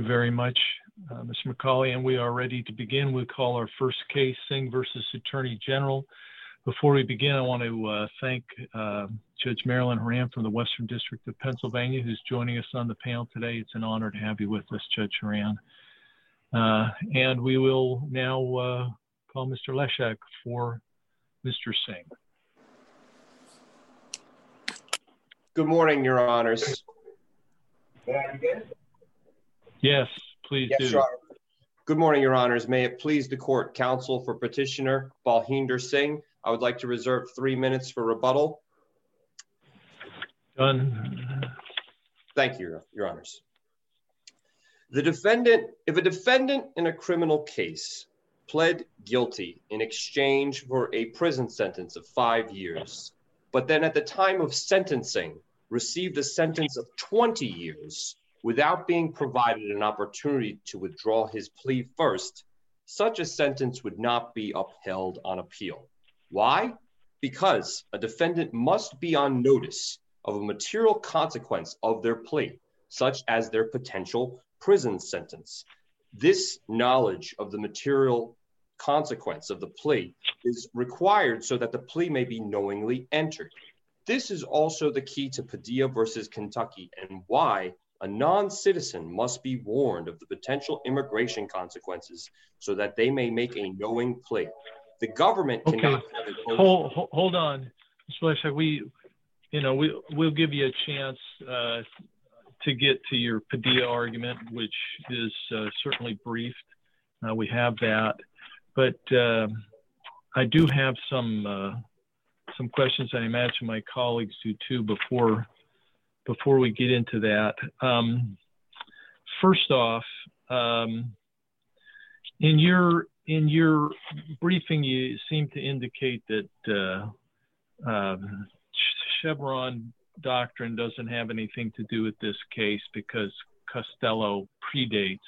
very much, Mr. McCauley, and we are ready to begin. We'll call our first case, Singh versus Attorney General. Before we begin, I want to thank Judge Marilyn Horan from the Western District of Pennsylvania, who's joining us on the panel today. It's an honor to have you with us, Judge Horan. And we will now call Mr. Leshek for Mr. Singh. Good morning, Your Honors. May I begin? Yes, please do. Your Honor. Good morning, Your Honors. May it please the court, counsel for petitioner Balhinder Singh. I would like to reserve 3 minutes for rebuttal. Done. Thank you, Your Honors. If a defendant in a criminal case pled guilty in exchange for a prison sentence of 5 years, but then at the time of sentencing received a sentence of 20 years without being provided an opportunity to withdraw his plea first, such a sentence would not be upheld on appeal. Why? Because a defendant must be on notice of a material consequence of their plea, such as their potential prison sentence. This knowledge of the material consequence of the plea is required so that the plea may be knowingly entered. This is also the key to Padilla versus Kentucky and why a non-citizen must be warned of the potential immigration consequences so that they may make a knowing plea. The government cannot. Hold on, Mr. Leshek. We'll give you a chance to get to your Padilla argument, which is certainly briefed. We have that, but I do have some questions. I imagine my colleagues do too. Before we get into that, first off, in your briefing, you seem to indicate that Chevron doctrine doesn't have anything to do with this case because Costello predates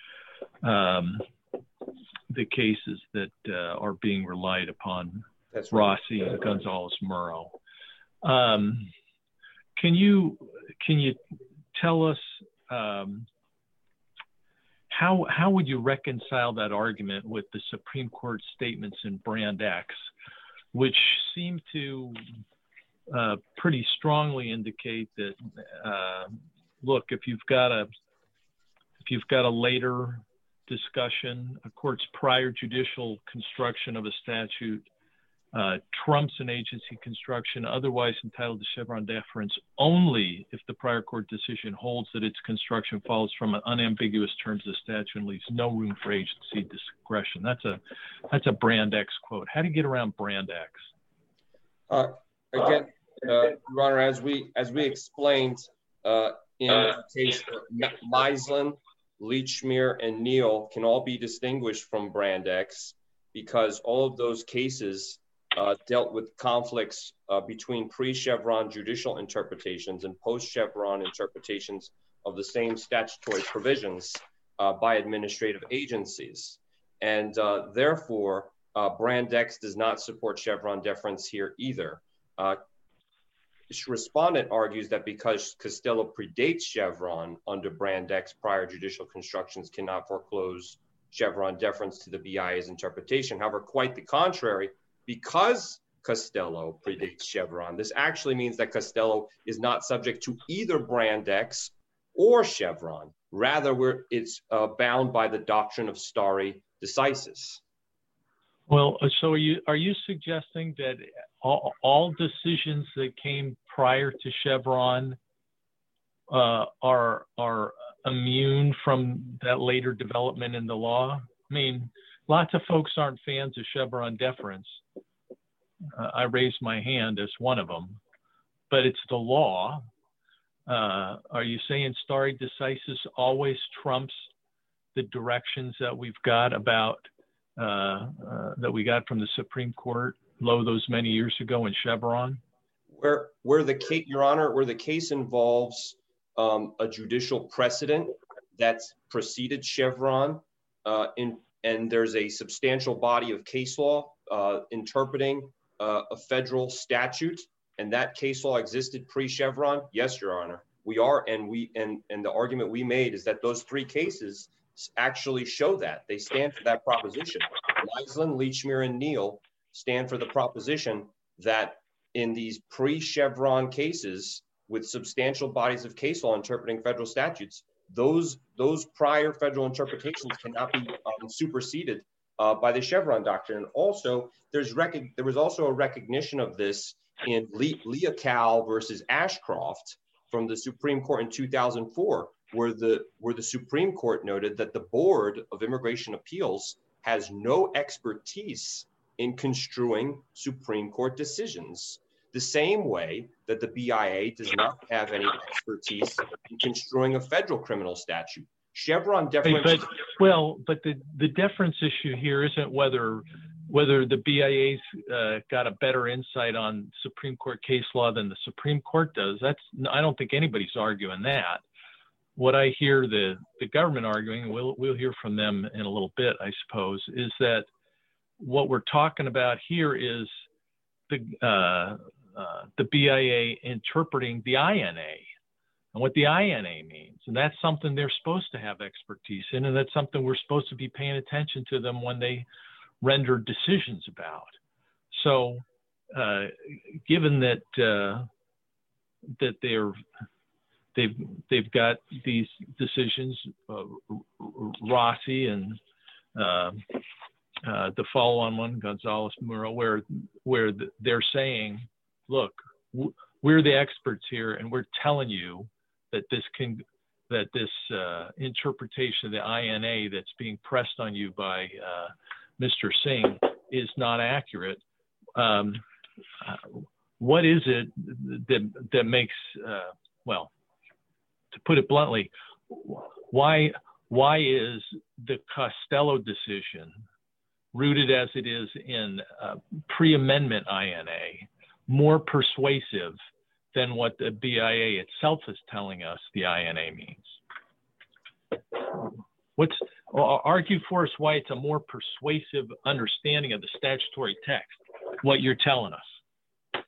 the cases that are being relied upon. That's right. Rossi and Gonzalez-Murrow. Can you tell us how would you reconcile that argument with the Supreme Court statements in Brand X, which seem to pretty strongly indicate that look, if you've got a later discussion, a court's prior judicial construction of a statute trumps an agency construction otherwise entitled to Chevron deference only if the prior court decision holds that its construction follows from an unambiguous terms of statute and leaves no room for agency discretion. That's a Brand X quote. How do you get around Brand X? Again, Your Honor, as we explained in the case, Mislin, Leachmere, and Neal can all be distinguished from Brand X because all of those cases dealt with conflicts between pre-Chevron judicial interpretations and post-Chevron interpretations of the same statutory provisions by administrative agencies. And therefore, Brand X does not support Chevron deference here either. Respondent argues that because Costello predates Chevron under Brand X, prior judicial constructions cannot foreclose Chevron deference to the BIA's interpretation. However, quite the contrary, because Costello predates Chevron, this actually means that Costello is not subject to either Brand X or Chevron. Rather, it's bound by the doctrine of stare decisis. Well, so are you suggesting that all decisions that came prior to Chevron are immune from that later development in the law? I mean, lots of folks aren't fans of Chevron deference. I raised my hand as one of them, but it's the law. Are you saying stare decisis always trumps the directions that we've got about that we got from the Supreme Court those many years ago in Chevron? Where the case, Your Honor, where the case involves a judicial precedent that's preceded Chevron, and there's a substantial body of case law interpreting a federal statute, and that case law existed pre-Chevron, yes, Your Honor. And the argument we made is that those three cases actually show that. They stand for that proposition. Leisland, Lechmere, and Neal stand for the proposition that in these pre-Chevron cases with substantial bodies of case law interpreting federal statutes, those prior federal interpretations cannot be superseded by the Chevron doctrine. And also, there was also a recognition of this in Leocal versus Ashcroft from the Supreme Court in 2004, where the Supreme Court noted that the Board of Immigration Appeals has no expertise in construing Supreme Court decisions, the same way that the BIA does not have any expertise in construing a federal criminal statute. Chevron deference. But the deference issue here isn't whether the BIA's got a better insight on Supreme Court case law than the Supreme Court does. I don't think anybody's arguing that. What I hear the government arguing, and we'll hear from them in a little bit, I suppose, is that what we're talking about here is the BIA interpreting the INA and what the INA means. And that's something they're supposed to have expertise in, and that's something we're supposed to be paying attention to them when they render decisions about. So given that they've got these decisions, Rossi and the follow-on one, Gonzalez-Muro, where they're saying, look, we're the experts here, and we're telling you that this interpretation of the INA that's being pressed on you by Mr. Singh is not accurate. What is it that makes, well, to put it bluntly, why is the Costello decision, rooted as it is in pre-amendment INA, more persuasive than what the BIA itself is telling us the INA means? Argue for us why it's a more persuasive understanding of the statutory text, what you're telling us.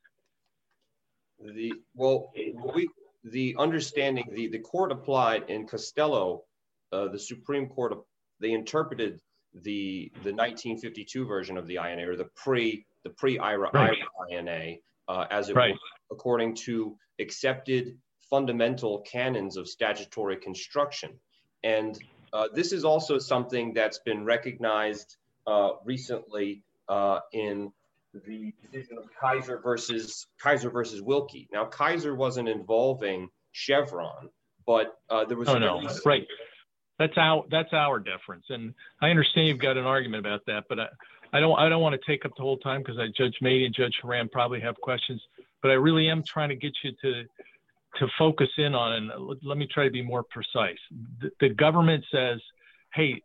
The understanding, the court applied in Costello, the Supreme Court, they interpreted the 1952 version of the INA, or the pre-IRA INA, as it was according to accepted fundamental canons of statutory construction. And this is also something that's been recognized recently in the decision of Kaiser versus Wilkie. Now, Kaiser wasn't involving Chevron, but there was right. That's our difference, and I understand you've got an argument about that, but I don't want to take up the whole time because Judge Mady and Judge Haram probably have questions, but I really am trying to get you to focus in on, and let me try to be more precise. The government says, hey,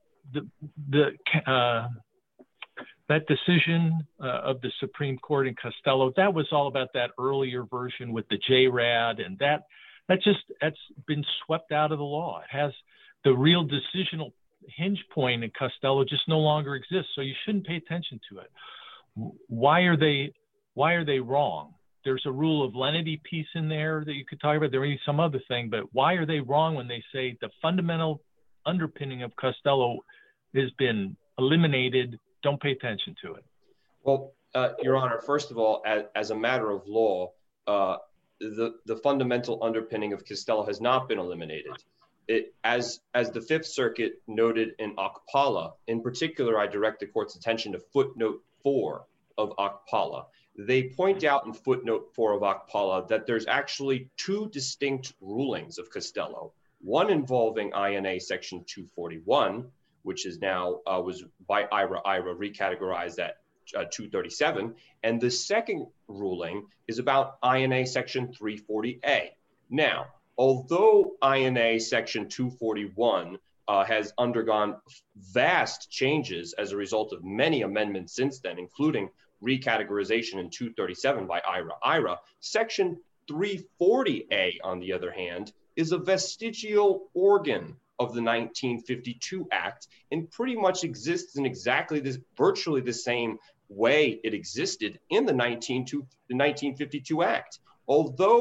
that decision of the Supreme Court in Costello, that was all about that earlier version with the JRAD, and that's been swept out of the law. It has the real decisional hinge point in Costello just no longer exists, so you shouldn't pay attention to it. Why are they wrong? There's a rule of lenity piece in there that you could talk about. There may be some other thing, but why are they wrong when they say the fundamental underpinning of Costello has been eliminated? Don't pay attention to it. Well, Your Honor, first of all, as a matter of law, the fundamental underpinning of Costello has not been eliminated. As the Fifth Circuit noted in Akpala, in particular, I direct the court's attention to footnote 4 of Akpala. They point out in footnote 4 of Akpala that there's actually two distinct rulings of Costello, one involving INA section 241, which is now was by IRA recategorized at 237. And the second ruling is about INA section 340A. Now, although INA section 241 has undergone vast changes as a result of many amendments since then, including recategorization in 237 by IRA, section 340A, on the other hand, is a vestigial organ of the 1952 Act and pretty much exists in exactly this, virtually the same way it existed in the 1952 Act. Although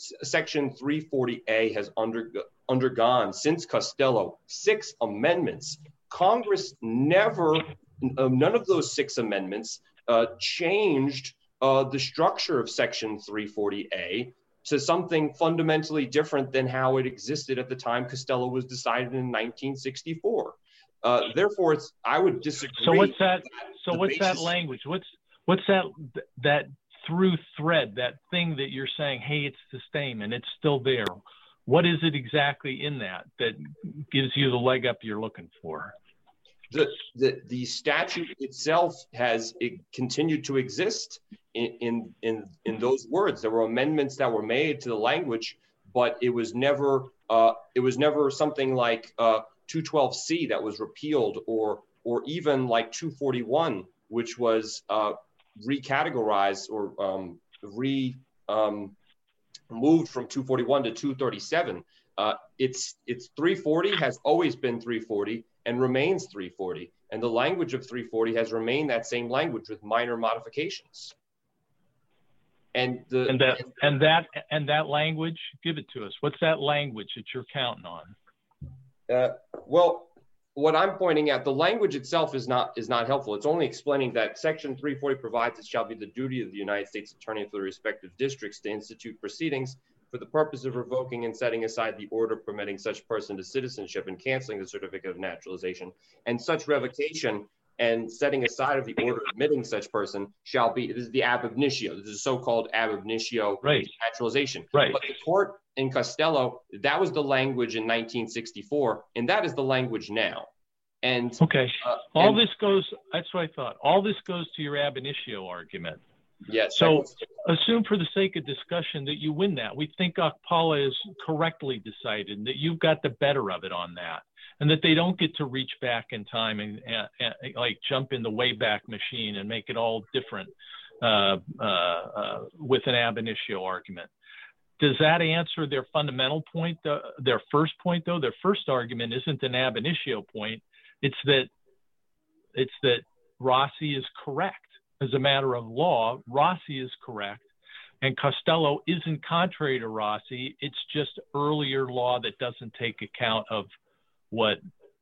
Section 340A has undergone since Costello 6 amendments. Congress never, none of those 6 amendments changed the structure of Section 340A to something fundamentally different than how it existed at the time Costello was decided in 1964. Therefore, I would disagree. So what's that? So what's that language? What's that through thread? That thing that you're saying, hey, it's the same and it's still there. What is it exactly in that gives you the leg up you're looking for? The statute itself has continued to exist in those words. There were amendments that were made to the language, but it was never something like 212C that was repealed, or even like 241, which was recategorized or moved from 241 to 237. It's 340 has always been 340 and remains 340, and the language of 340 has remained that same language with minor modifications. And that language, give it to us. What's that language that you're counting on? Well, what I'm pointing at, the language itself is not helpful. It's only explaining that Section 340 provides it shall be the duty of the United States Attorney for the respective districts to institute proceedings for the purpose of revoking and setting aside the order permitting such person to citizenship and canceling the certificate of naturalization. And such revocation and setting aside of the order admitting such person shall be, this is the ab initio. This is so-called ab initio naturalization. Right. But the court in Costello, that was the language in 1964, and that is the language now. And okay, this goes, that's what I thought. All this goes to your ab initio argument. Yes. So assume for the sake of discussion that you win that. We think Akpala is correctly decided and that you've got the better of it on that, and that they don't get to reach back in time and like jump in the Wayback Machine and make it all different with an ab initio argument. Does that answer their fundamental point, their first point, though? Their first argument isn't an ab initio point. It's that Rossi is correct. As a matter of law, Rossi is correct, and Costello isn't contrary to Rossi. It's just earlier law that doesn't take account of what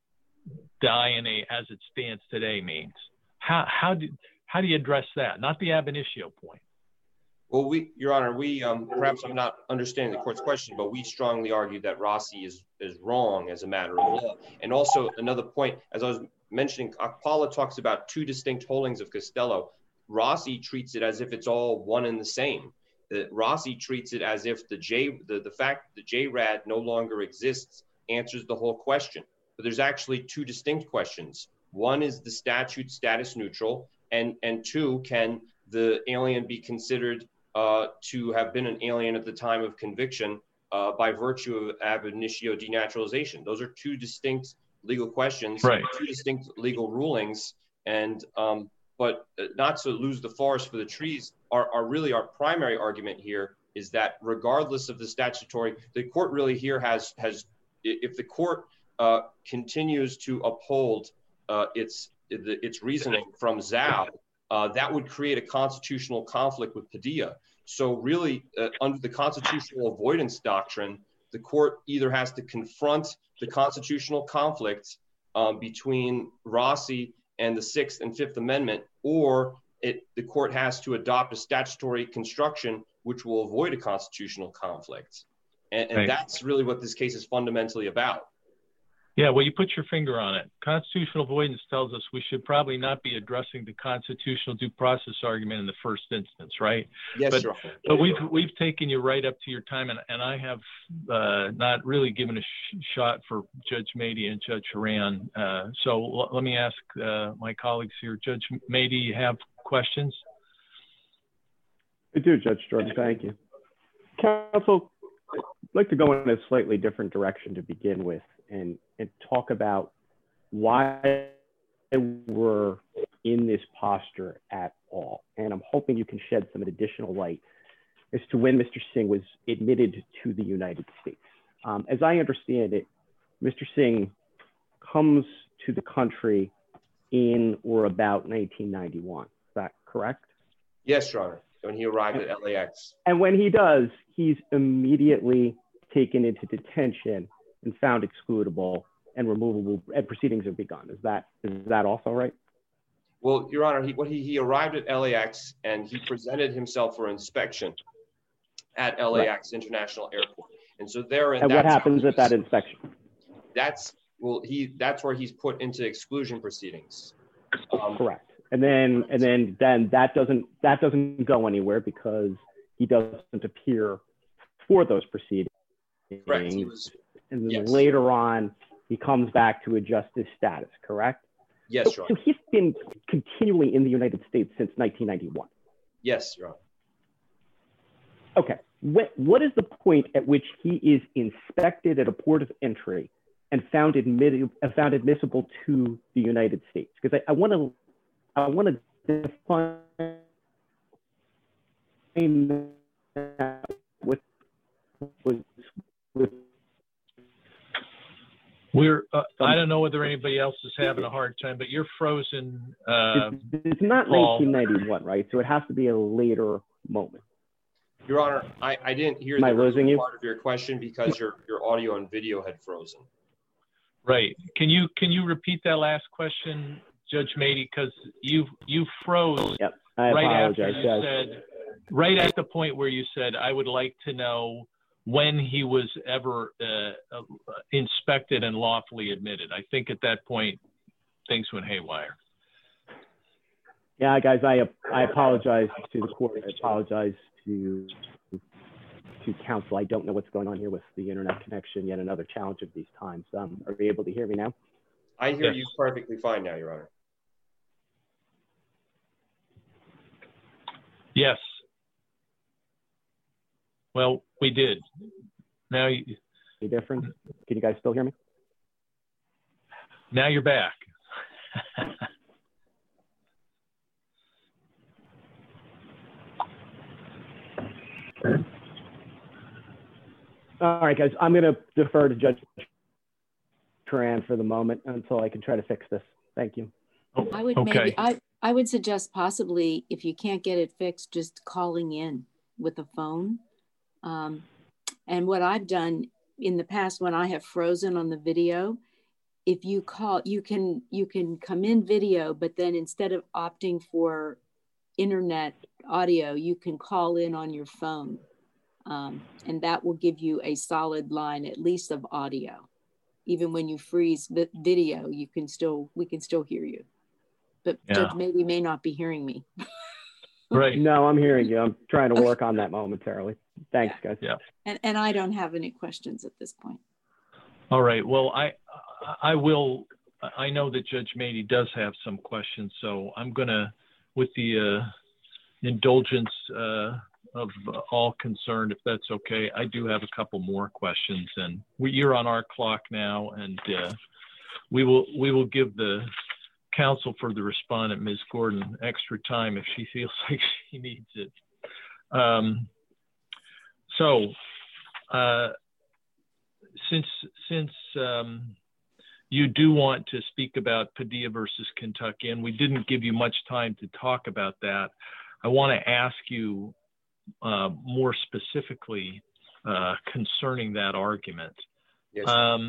the INA as it stands today means. How do you address that? Not the ab initio point. Well, Your Honor, perhaps I'm not understanding the court's question, but we strongly argue that Rossi is wrong as a matter of law. And also another point, as I was mentioning, Akpala talks about 2 distinct holdings of Costello. Rossi treats it as if it's all one and the same. Rossi treats it as if the fact that the JRAD no longer exists answers the whole question. But there's actually 2 distinct questions. One is the statute status neutral, and 2, can the alien be considered to have been an alien at the time of conviction by virtue of ab initio denaturalization? Those are 2 distinct legal questions, right. 2 distinct legal rulings, and but not to lose the forest for the trees, our primary argument here is that regardless of the statutory, the court really here has if the court continues to uphold its reasoning from Zhao, that would create a constitutional conflict with Padilla. So really, under the constitutional avoidance doctrine, the court either has to confront the constitutional conflict between Rossi and the 6th and 5th Amendment, or the court has to adopt a statutory construction which will avoid a constitutional conflict. And right. That's really what this case is fundamentally about. Yeah, well, you put your finger on it. Constitutional avoidance tells us we should probably not be addressing the constitutional due process argument in the first instance, right? Yes, but we've taken you right up to your time, and I have not really given a shot for Judge Mady and Judge Horan. So let me ask my colleagues here. Judge Mady, you have questions? I do, Judge Jordan. Thank you. Counsel, I'd like to go in a slightly different direction to begin with and talk about why we're in this posture at all. And I'm hoping you can shed some additional light as to when Mr. Singh was admitted to the United States. As I understand it, Mr. Singh comes to the country in or about 1991. Is that correct? Yes, Your Honor. when he arrived at LAX. And when he does, he's immediately taken into detention and found excludable and removable, and proceedings have begun. Is that also right? Well, Your Honor, he arrived at LAX and he presented himself for inspection at LAX International Airport. And so and what happens at that inspection? That's where he's put into exclusion proceedings. Correct. And then that doesn't go anywhere because he doesn't appear for those proceedings. Correct. And then later on, he comes back to adjust his status, correct? Yes, Your Honor. So he's been continually in the United States since 1991. Yes, Your Honor. Okay. What is the point at which he is inspected at a port of entry and found admissible to the United States? Because I want to define that with I don't know whether anybody else is having a hard time, but you're frozen. It's not 1991, right? So it has to be a later moment. Your Honor, I didn't hear the part of your question because your audio and video had frozen. Right. Can you repeat that last question, Judge Mady? Because you froze. Yep. I apologize. Right at the point where you said, I would like to know when he was ever inspected and lawfully admitted. I think at that point, things went haywire. Yeah, guys, I apologize to the court. I apologize to counsel. I don't know what's going on here with the internet connection. Yet another challenge of these times. Are you able to hear me now? I hear you perfectly fine now, Your Honor. Yes. Well, we did. Now Any different? Can you guys still hear me? Now you're back. All right, guys, I'm going to defer to Judge Tran for the moment until I can try to fix this. Thank you. I would suggest possibly, if you can't get it fixed, just calling in with a phone. And what I've done in the past when I have frozen on the video, if you call, you can come in video, but then instead of opting for internet audio, you can call in on your phone. And that will give you a solid line, at least of audio. Even when you freeze the video, we can still hear you. But Judge Mady may not be hearing me. Right. No, I'm hearing you. I'm trying to work on that momentarily. Thanks, guys. Yeah. And I don't have any questions at this point. All right. Well, I will. I know that Judge Mady does have some questions, so I'm gonna, with the indulgence of all concerned, if that's okay, I do have a couple more questions, and you're on our clock now, and we will give the counsel for the respondent, Ms. Gordon, extra time if she feels like she needs it. Since you do want to speak about Padilla versus Kentucky, and we didn't give you much time to talk about that, I want to ask you more specifically concerning that argument. Yes.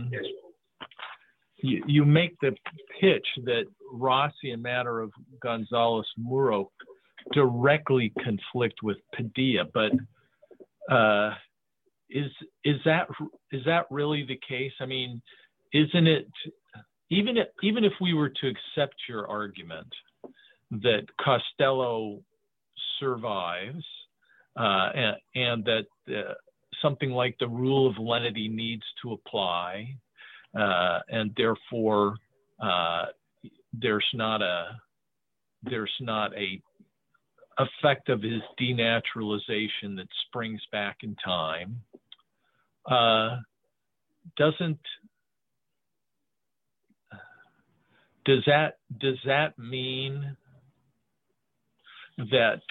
You make the pitch that Rossi and matter of Gonzalez-Muro directly conflict with Padilla, but is that really the case? I mean, isn't it, even if we were to accept your argument that Costello survives and that something like the rule of lenity needs to apply, and therefore there's not a effect of his denaturalization that springs back in time. Does that mean that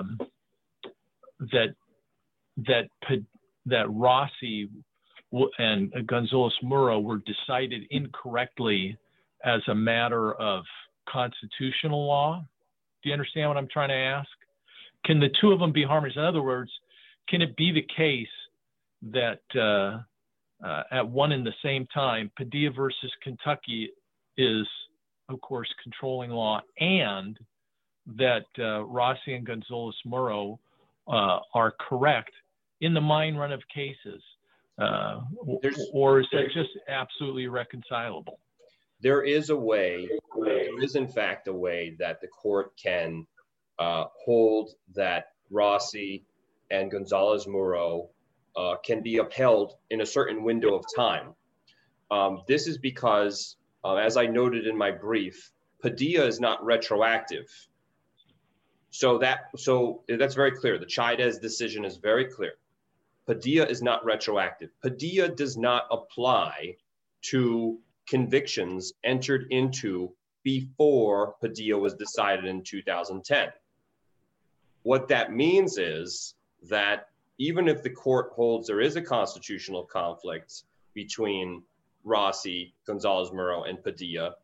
that Rossi and Gonzalez-Muro were decided incorrectly as a matter of constitutional law? Do you understand what I'm trying to ask? can the two of them be harmonious? In other words, can it be the case that at one and the same time, Padilla versus Kentucky is, of course, controlling law, and that Rossi and Gonzalez-Muro are correct in the mine run of cases? Or is that just absolutely irreconcilable? There is a way, there is in fact a way that the court can hold that Rossi and Gonzalez-Muro can be upheld in a certain window of time. This is because, as I noted in my brief, Padilla is not retroactive. So that's very clear. The Chaidez decision is very clear. Padilla is not retroactive. Padilla does not apply to convictions entered into before Padilla was decided in 2010. What that means is that even if the court holds there is a constitutional conflict between Rossi, Gonzalez-Muro, and Padilla,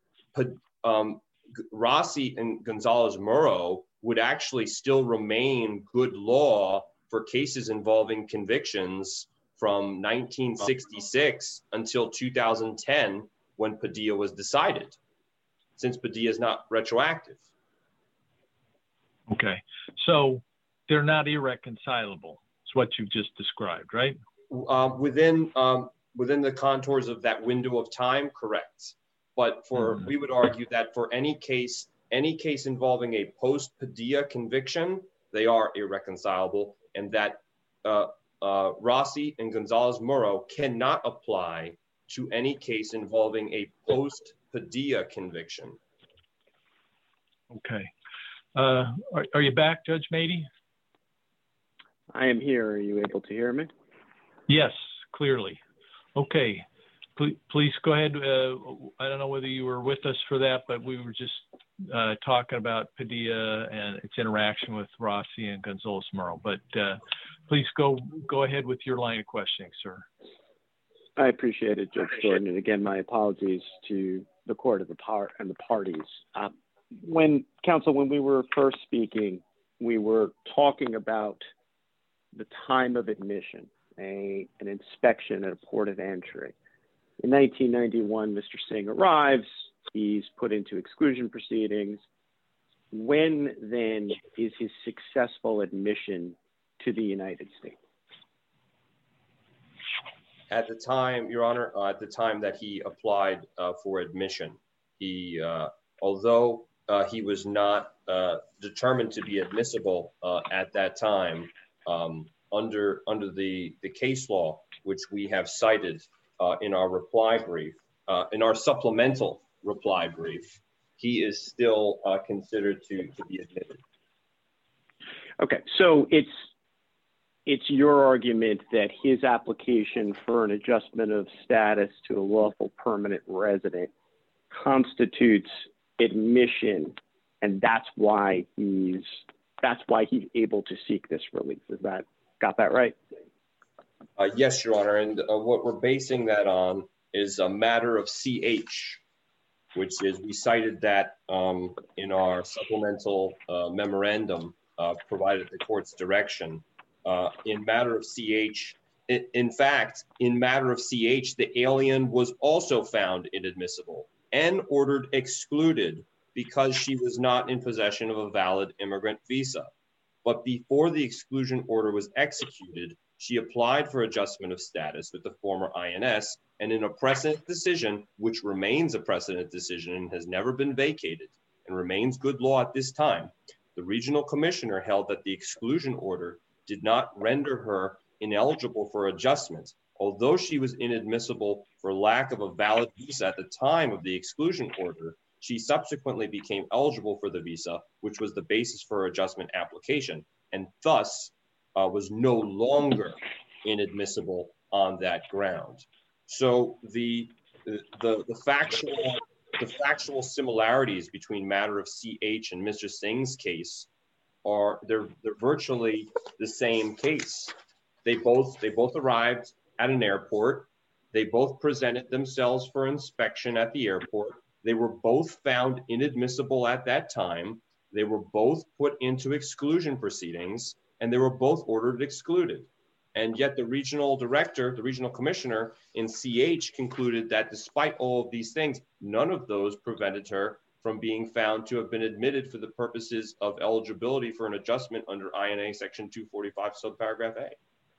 Rossi and Gonzalez-Muro would actually still remain good law for cases involving convictions from 1966 until 2010 when Padilla was decided, since Padilla is not retroactive. Okay, so they're not irreconcilable. It's what you've just described, right? Within the contours of that window of time, correct. But we would argue that for any case involving a post-Padilla conviction, they are irreconcilable, and that Rossi and Gonzalez-Muro cannot apply to any case involving a post-Padilla conviction. Okay. Are you back, Judge Mady? I am here. Are you able to hear me? Yes, clearly. Okay. Please go ahead. I don't know whether you were with us for that, but we were just talking about Padilla and its interaction with Rossi and Gonzalez-Muro. But please go ahead with your line of questioning, sir. I appreciate it, Judge Jordan. And again, my apologies to the court and the parties. When we were first speaking, we were talking about the time of admission, an inspection at a port of entry. In 1991, Mr. Singh arrives. He's put into exclusion proceedings. When then is his successful admission to the United States? At the time, Your Honor, at the time that he applied for admission, he, although he was not determined to be admissible at that time, under the case law, which we have cited in our reply brief, in our supplemental reply brief, he is still considered to be admitted. Okay, so it's your argument that his application for an adjustment of status to a lawful permanent resident constitutes admission, and that's why he's able to seek this relief. Got that right? Yes, Your Honor, and what we're basing that on is a matter of CH, which is, we cited that in our supplemental memorandum provided the court's direction. In matter of CH, in fact, in matter of CH, the alien was also found inadmissible and ordered excluded because she was not in possession of a valid immigrant visa. But before the exclusion order was executed, she applied for adjustment of status with the former INS, and in a precedent decision, which remains a precedent decision and has never been vacated and remains good law at this time, the regional commissioner held that the exclusion order did not render her ineligible for adjustment, although she was inadmissible for lack of a valid visa at the time of the exclusion order. She subsequently became eligible for the visa, which was the basis for her adjustment application, and thus was no longer inadmissible on that ground. So the factual similarities between matter of CH and Mr. Singh's case they're virtually the same case. They both arrived at an airport. They both presented themselves for inspection at the airport. They were both found inadmissible at that time. They were both put into exclusion proceedings, and they were both ordered excluded. And yet the regional director, the regional commissioner in CH concluded that despite all of these things, none of those prevented her from being found to have been admitted for the purposes of eligibility for an adjustment under INA section 245 subparagraph A.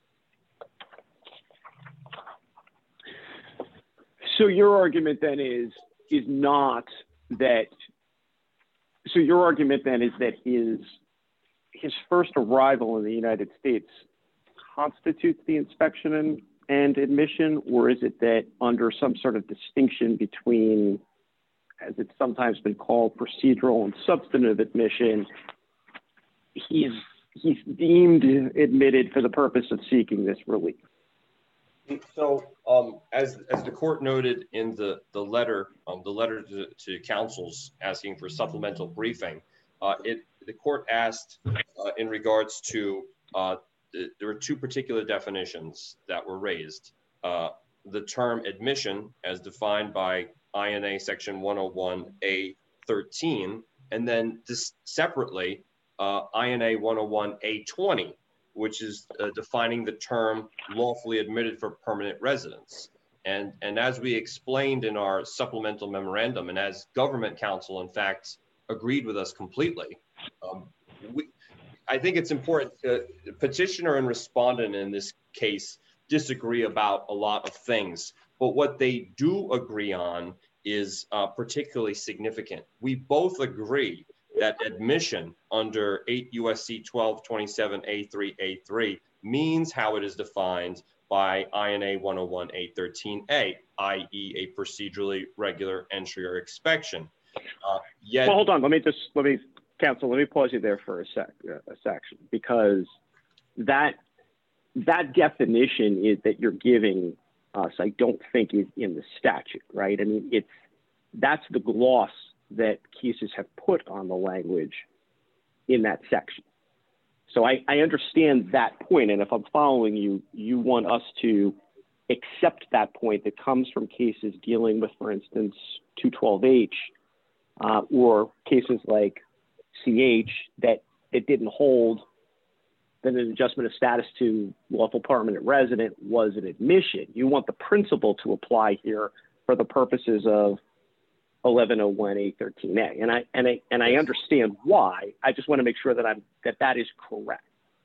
So your argument then is not that, so your argument then is that his first arrival in the United States constitutes the inspection and admission, or is it that under some sort of distinction between, as it's sometimes been called, procedural and substantive admission, he's deemed admitted for the purpose of seeking this relief? So as the court noted in the letter to councils asking for supplemental briefing, the court asked in regards to, there were two particular definitions that were raised. The term admission as defined by INA section 101A13, and then this separately INA 101A20, which is defining the term lawfully admitted for permanent residence. And as we explained in our supplemental memorandum, and as government counsel, in fact, agreed with us completely, I think it's important, petitioner and respondent in this case disagree about a lot of things, but what they do agree on is particularly significant. We both agree that admission under 8 U.S.C. 1227 A3 means how it is defined by INA 101A13A, i.e. a procedurally regular entry or inspection. Well, hold on, let me counsel, let me pause you there for a section, because that definition is that you're giving us, I don't think is in the statute, right? I mean, that's the gloss that cases have put on the language in that section. So I understand that point, and if I'm following you, you want us to accept that point that comes from cases dealing with, for instance, 212H, or cases like CH, that it didn't hold that an adjustment of status to lawful permanent resident was an admission. You want the principle to apply here for the purposes of 1101A13A, and I understand why. I just want to make sure that that is correct.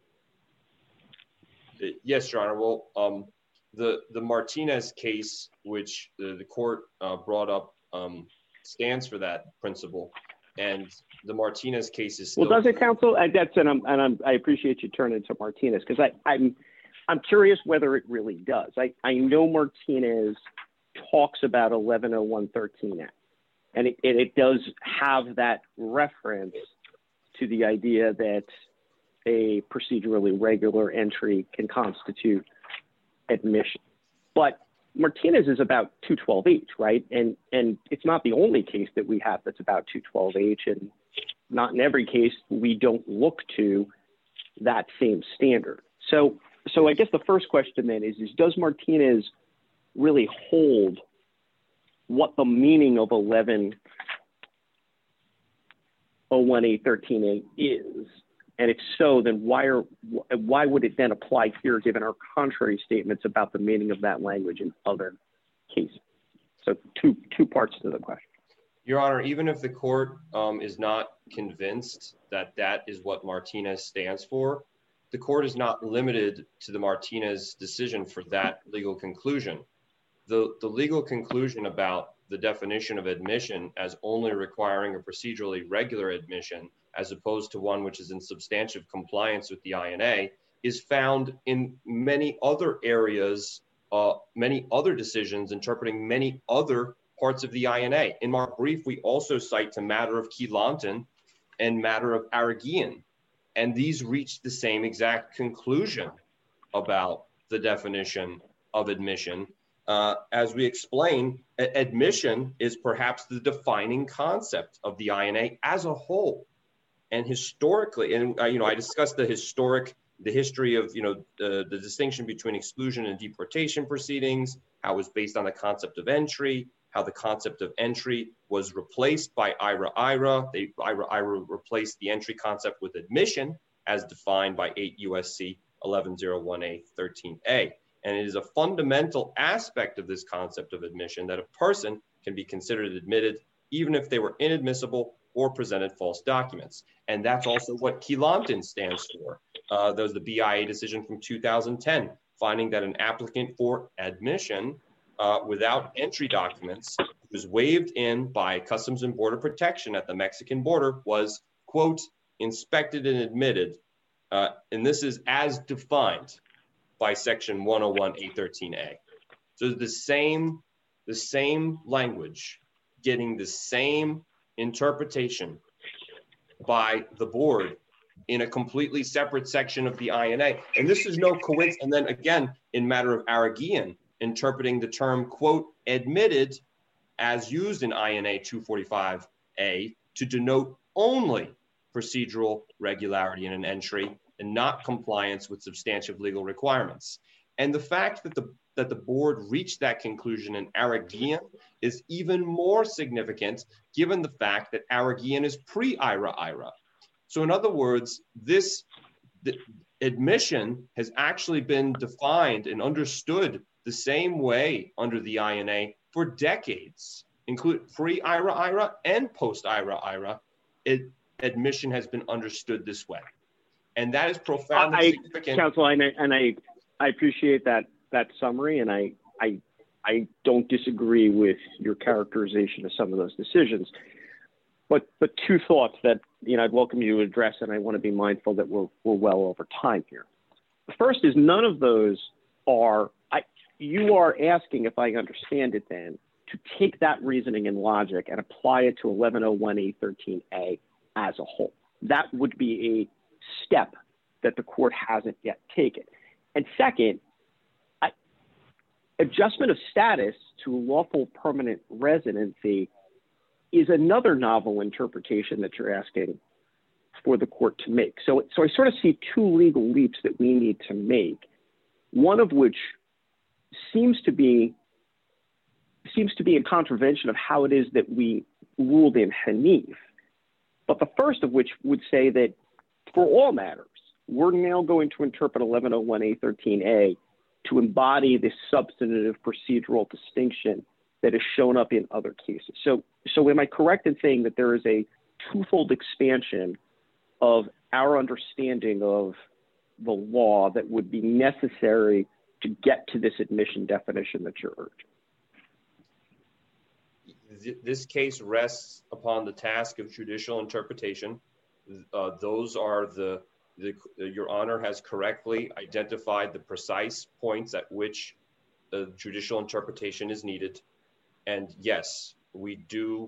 Yes, Your Honor. Well, the Martinez case, which the court brought up, stands for that principle, and the Martinez case is still. Well, does it, counsel? I appreciate you turning to Martinez, because I'm curious whether it really does. I know Martinez talks about 110113A. And it does have that reference to the idea that a procedurally regular entry can constitute admission. But Martinez is about 212H, right? And it's not the only case that we have that's about 212H, and not in every case we don't look to that same standard. So I guess the first question then is does Martinez really hold what the meaning of 1101A13A is? And if so, then why would it then apply here, given our contrary statements about the meaning of that language in other cases? So two parts to the question. Your Honor, even if the court is not convinced that that is what Martinez stands for, the court is not limited to the Martinez decision for that legal conclusion. The legal conclusion about the definition of admission as only requiring a procedurally regular admission, as opposed to one which is in substantive compliance with the INA, is found in many other areas, many other decisions interpreting many other parts of the INA. In our brief, we also cite the matter of Key-Lawton and matter of Aragian, and these reach the same exact conclusion about the definition of admission. As we explain, admission is perhaps the defining concept of the INA as a whole. And historically, and I discussed the history of the distinction between exclusion and deportation proceedings, how it was based on the concept of entry, how the concept of entry was replaced by IRA-IRA. IRA-IRA replaced the entry concept with admission as defined by 8 U.S.C. 1101A13A. And it is a fundamental aspect of this concept of admission that a person can be considered admitted even if they were inadmissible or presented false documents. And that's also what Keelanton stands for. That was the BIA decision from 2010, finding that an applicant for admission without entry documents was waived in by Customs and Border Protection at the Mexican border was, quote, inspected and admitted. And this is as defined by section 101A13A. So the same language getting the same interpretation by the board in a completely separate section of the INA. And this is no coincidence. And then again, in matter of Araguian, interpreting the term, quote, admitted as used in INA 245A to denote only procedural regularity in an entry and not compliance with substantive legal requirements. And the fact that the board reached that conclusion in Araguian is even more significant given the fact that Araguian is pre-IRA-IRA. So in other words, the admission has actually been defined and understood the same way under the INA for decades, including pre-IRA-IRA and post-IRA-IRA. Admission has been understood this way. And that is profoundly significant. Counsel, and I appreciate that summary, and I don't disagree with your characterization of some of those decisions. But two thoughts that I'd welcome you to address, and I want to be mindful that we're well over time here. The first is none of those are. You are asking, if I understand it, then to take that reasoning and logic and apply it to 1101A13A as a whole. That would be a step that the court hasn't yet taken. And second, adjustment of status to lawful permanent residency is another novel interpretation that you're asking for the court to make. So I sort of see two legal leaps that we need to make, one of which seems to be in contravention of how it is that we ruled in Hanif. But the first of which would say that for all matters, we're now going to interpret 1101A13A to embody this substantive procedural distinction that has shown up in other cases. So am I correct in saying that there is a twofold expansion of our understanding of the law that would be necessary to get to this admission definition that you're urging? This case rests upon the task of judicial interpretation. Those are Your Honor has correctly identified the precise points at which the judicial interpretation is needed. And yes, we do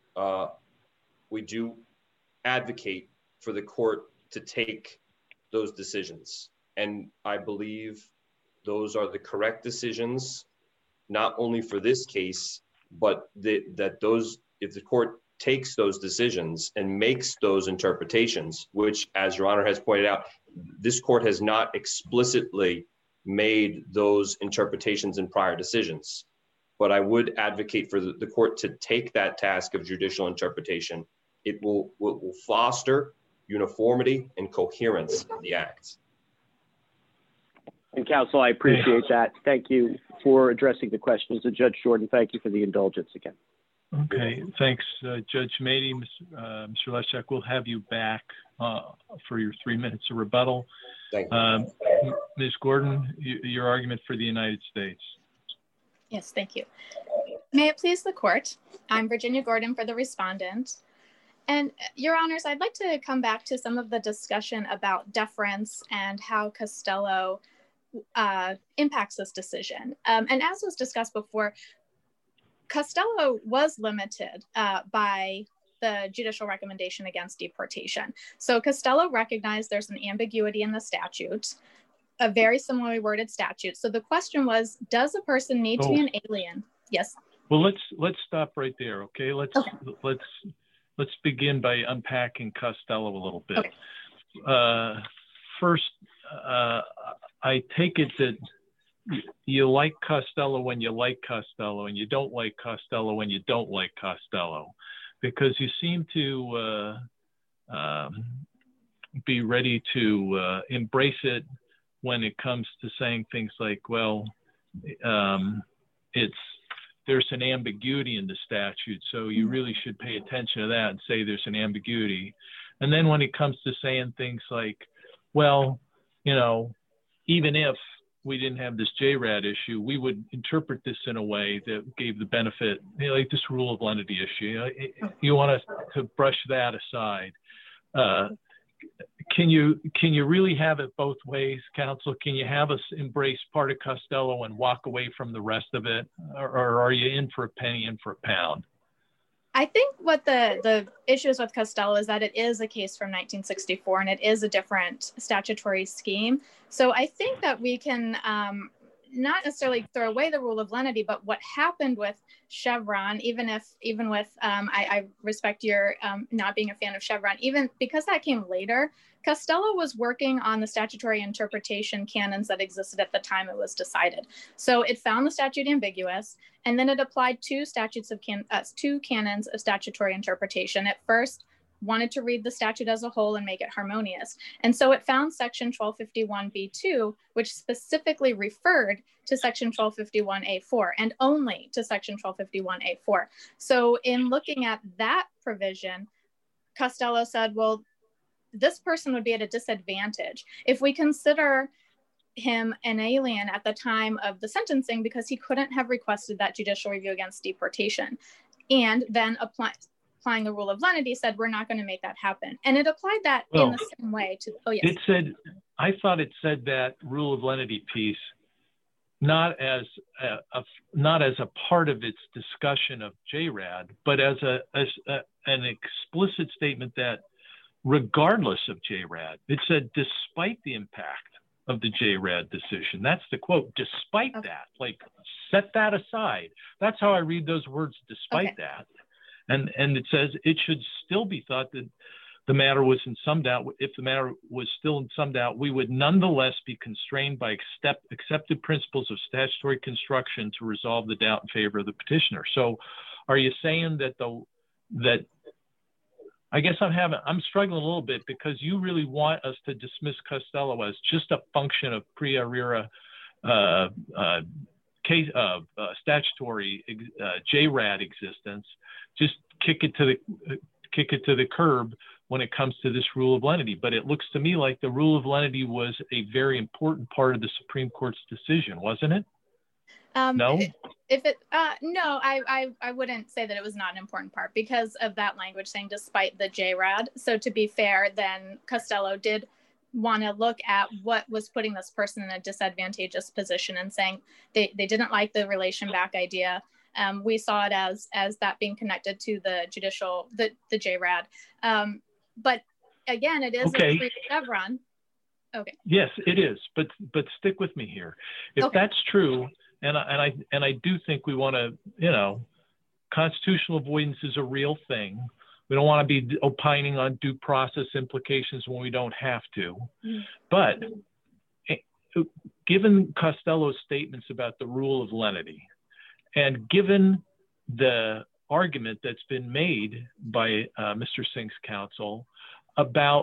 advocate for the court to take those decisions. And I believe those are the correct decisions, not only for this case, but if the court takes those decisions and makes those interpretations, which, as Your Honor has pointed out, this court has not explicitly made those interpretations in prior decisions. But I would advocate for the court to take that task of judicial interpretation. It will foster uniformity and coherence of the act. And counsel, I appreciate that. Thank you for addressing the questions. And Judge Jordan, thank you for the indulgence again. Okay, thanks, Judge Mady. Mr. Leshek, we'll have you back for your 3 minutes of rebuttal. Thank you. Ms. Gordon, your argument for the United States. Yes, thank you. May it please the court, I'm Virginia Gordon for the respondent. And Your Honors, I'd like to come back to some of the discussion about deference and how Costello impacts this decision. And as was discussed before, Costello was limited by the judicial recommendation against deportation. So Costello recognized there's an ambiguity in the statute, a very similarly worded statute. So the question was, does a person need to be an alien? Yes. Well, let's stop right there, okay? Let's begin by unpacking Costello a little bit. Okay. First, I take it that you like Costello when you like Costello, and you don't like Costello when you don't like Costello, because you seem to be ready to embrace it when it comes to saying things like, well, there's an ambiguity in the statute, so you really should pay attention to that and say there's an ambiguity. And then when it comes to saying things like, well, you know, even if we didn't have this JRAD issue, we would interpret this in a way that gave the benefit, you know, like this rule of lenity issue. You want us to brush that aside. Can you really have it both ways, counsel? Can you have us embrace part of Costello and walk away from the rest of it? Or are you in for a penny, in for a pound? I think what the issue is with Costello is that it is a case from 1964 and it is a different statutory scheme. So I think that we can not necessarily throw away the rule of lenity, but what happened with Chevron, even with, I respect your not being a fan of Chevron, even because that came later, Costello was working on the statutory interpretation canons that existed at the time it was decided. So it found the statute ambiguous, and then it applied two canons of statutory interpretation. At first, wanted to read the statute as a whole and make it harmonious. And so it found section 1251b2, which specifically referred to section 1251a4 and only to section 1251a4. So in looking at that provision, Costello said, well, this person would be at a disadvantage if we consider him an alien at the time of the sentencing because he couldn't have requested that judicial review against deportation. And then applying the rule of lenity said, we're not going to make that happen. And it applied that in the same way to, oh yes. It said, I thought it said that rule of lenity piece, not as a part of its discussion of JRAD, but as an explicit statement that regardless of JRAD, it said, despite the impact of the JRAD decision, that's the quote, despite that, like set that aside. That's how I read those words, despite that. And it says it should still be thought that the matter was in some doubt. If the matter was still in some doubt, we would nonetheless be constrained by accepted principles of statutory construction to resolve the doubt in favor of the petitioner. So are you saying that I guess I'm struggling a little bit because you really want us to dismiss Costello as just a function of pre-ARERA statutory JRAD existence, just kick it to the curb when it comes to this rule of lenity. But it looks to me like the rule of lenity was a very important part of the Supreme Court's decision, wasn't it? No? No, I wouldn't say that it was not an important part because of that language saying despite the JRAD. So to be fair, then Costello did want to look at what was putting this person in a disadvantageous position and saying they didn't like the relation back idea. We saw it as that being connected to the the JRAD. But again, it is a pre-Chevron. Okay. Yes, it is. But stick with me here. If that's true, and I do think we want to, constitutional avoidance is a real thing. We don't want to be opining on due process implications when we don't have to. But given Costello's statements about the rule of lenity, and given the argument that's been made by Mr. Singh's counsel about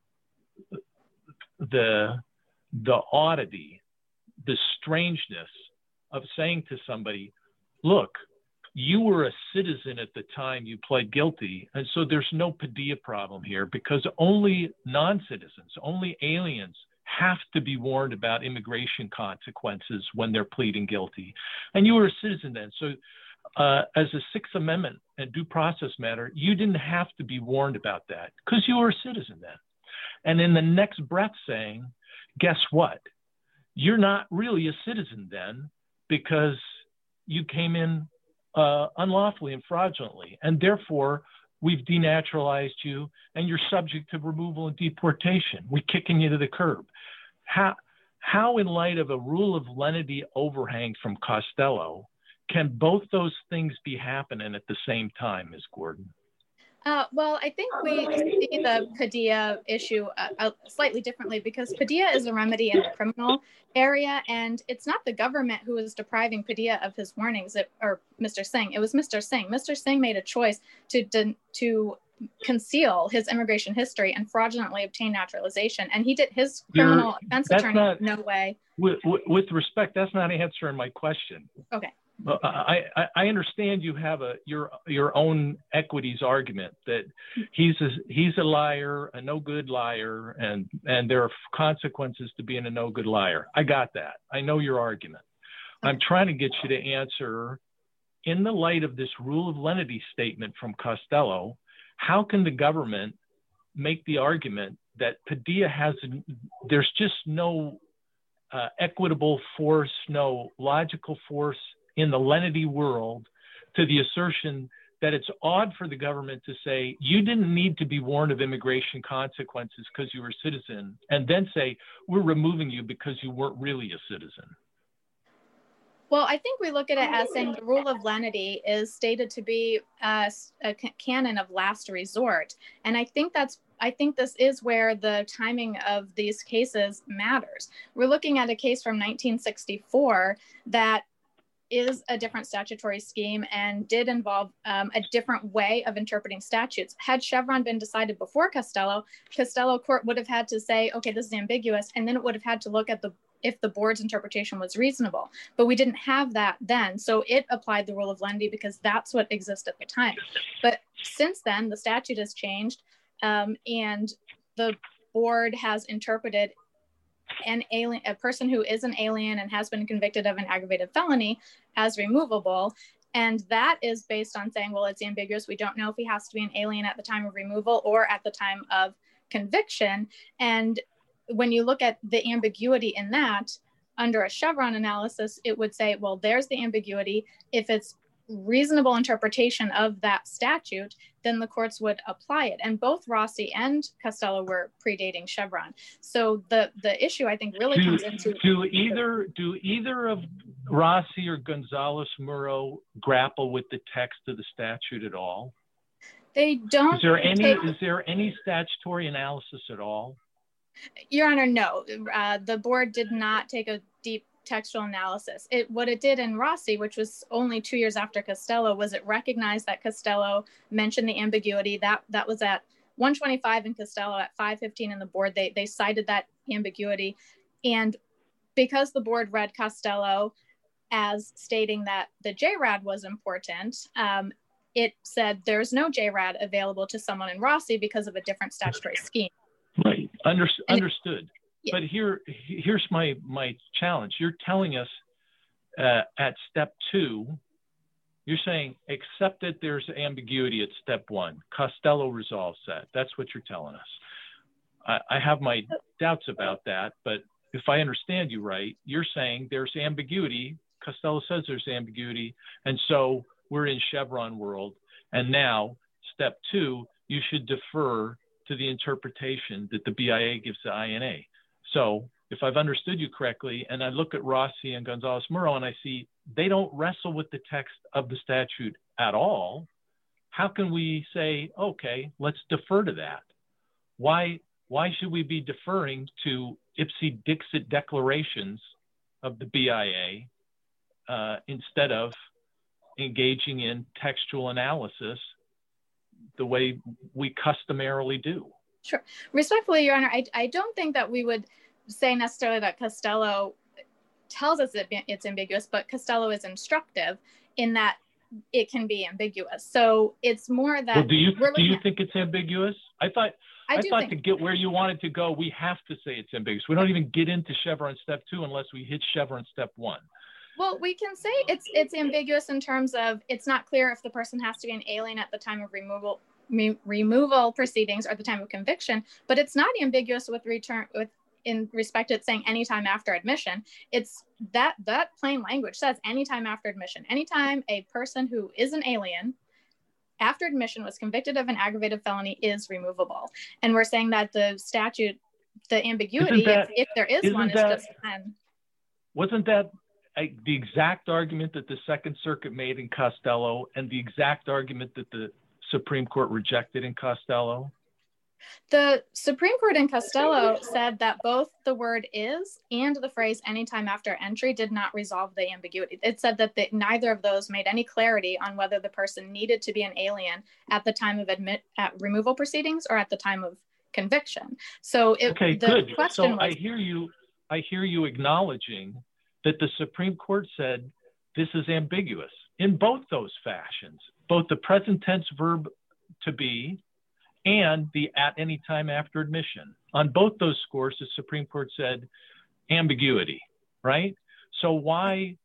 the oddity, the strangeness of saying to somebody, look, you were a citizen at the time you pled guilty, and so there's no Padilla problem here because only non-citizens, only aliens have to be warned about immigration consequences when they're pleading guilty. And you were a citizen then. So as a Sixth Amendment and due process matter, you didn't have to be warned about that because you were a citizen then. And in the next breath saying, guess what? You're not really a citizen then because you came in unlawfully and fraudulently, and therefore we've denaturalized you and you're subject to removal and deportation. We're kicking you to the curb. How in light of a rule of lenity overhang from Costello, can both those things be happening at the same time, Ms. Gordon? Well, I think we see the Padilla issue slightly differently because Padilla is a remedy in the criminal area, and it's not the government who is depriving Padilla of his warnings, or Mr. Singh. It was Mr. Singh. Mr. Singh made a choice to conceal his immigration history and fraudulently obtain naturalization, and he did his criminal offense attorney no way. With respect, that's not answering my question. Okay. I understand you have your own equities argument that he's a liar, a no good liar, and there are consequences to being a no good liar. I got that. I know your argument. I'm trying to get you to answer, in the light of this rule of lenity statement from Costello, how can the government make the argument that Padilla there's just no equitable force, no logical force in the lenity world to the assertion that it's odd for the government to say you didn't need to be warned of immigration consequences because you were a citizen, and then say we're removing you because you weren't really a citizen? Well, I think we look at it as saying the rule of lenity is stated to be a canon of last resort. And I think this is where the timing of these cases matters. We're looking at a case from 1964 that is a different statutory scheme and did involve a different way of interpreting statutes. Had Chevron been decided before Costello court would have had to say, okay, this is ambiguous, and then it would have had to look at if the board's interpretation was reasonable. But we didn't have that then, so it applied the rule of lenity because that's what exists at the time. But since then, the statute has changed, and the board has interpreted a person who is an alien and has been convicted of an aggravated felony as removable. And that is based on saying, well, it's ambiguous. We don't know if he has to be an alien at the time of removal or at the time of conviction. And when you look at the ambiguity in that, under a Chevron analysis, it would say, well, there's the ambiguity. If it's reasonable interpretation of that statute, then the courts would apply it. And both Rossi and Costello were predating Chevron. So the issue, I think, really comes into... Do either of Rossi or Gonzalez-Muro grapple with the text of the statute at all? They don't. Is there any statutory analysis at all? Your Honor, no. The board did not take a deep textual analysis. What it did in Rossi, which was only 2 years after Costello, was it recognized that Costello mentioned the ambiguity. That was at 125 and Costello at 515 in the board. They cited that ambiguity. And because the board read Costello as stating that the JRAD was important, it said there's no JRAD available to someone in Rossi because of a different statutory scheme. Right. Understood. Yeah. But here's my challenge. You're telling us at step 2, you're saying accept that there's ambiguity at step 1. Costello resolves that. That's what you're telling us. I have my doubts about that, but if I understand you right, you're saying there's ambiguity. Costello says there's ambiguity, and so we're in Chevron world. And now step 2, you should defer to the interpretation that the BIA gives the INA. So if I've understood you correctly, and I look at Rossi and Gonzalez-Muro and I see they don't wrestle with the text of the statute at all, how can we say, okay, let's defer to that? Why should we be deferring to ipsy dixit declarations of the BIA instead of engaging in textual analysis the way we customarily do? Sure. Respectfully, Your Honor, I don't think that we would say necessarily that Costello tells us that it's ambiguous, but Costello is instructive in that it can be ambiguous. So it's more that... Well, do you think it's ambiguous? I thought to get where you wanted to go, we have to say it's ambiguous. We don't even get into Chevron step 2 unless we hit Chevron step 1. Well, we can say it's ambiguous in terms of it's not clear if the person has to be an alien at the time of removal proceedings or at the time of conviction, but it's not ambiguous in respect to it saying anytime after admission. It's that plain language says anytime after admission. Anytime a person who is an alien after admission was convicted of an aggravated felony is removable. And we're saying that the statute, the ambiguity, if there is one, is just when. Wasn't that the exact argument that the Second Circuit made in Costello and the exact argument that the Supreme Court rejected in Costello? The Supreme Court in Costello said that both the word is and the phrase anytime after entry did not resolve the ambiguity. It said that neither of those made any clarity on whether the person needed to be an alien at the time of removal proceedings or at the time of conviction. So okay, good. So was, I hear you acknowledging that the Supreme Court said this is ambiguous in both those fashions, both the present tense verb to be and the at any time after admission. On both those scores, the Supreme Court said ambiguity, right? So why,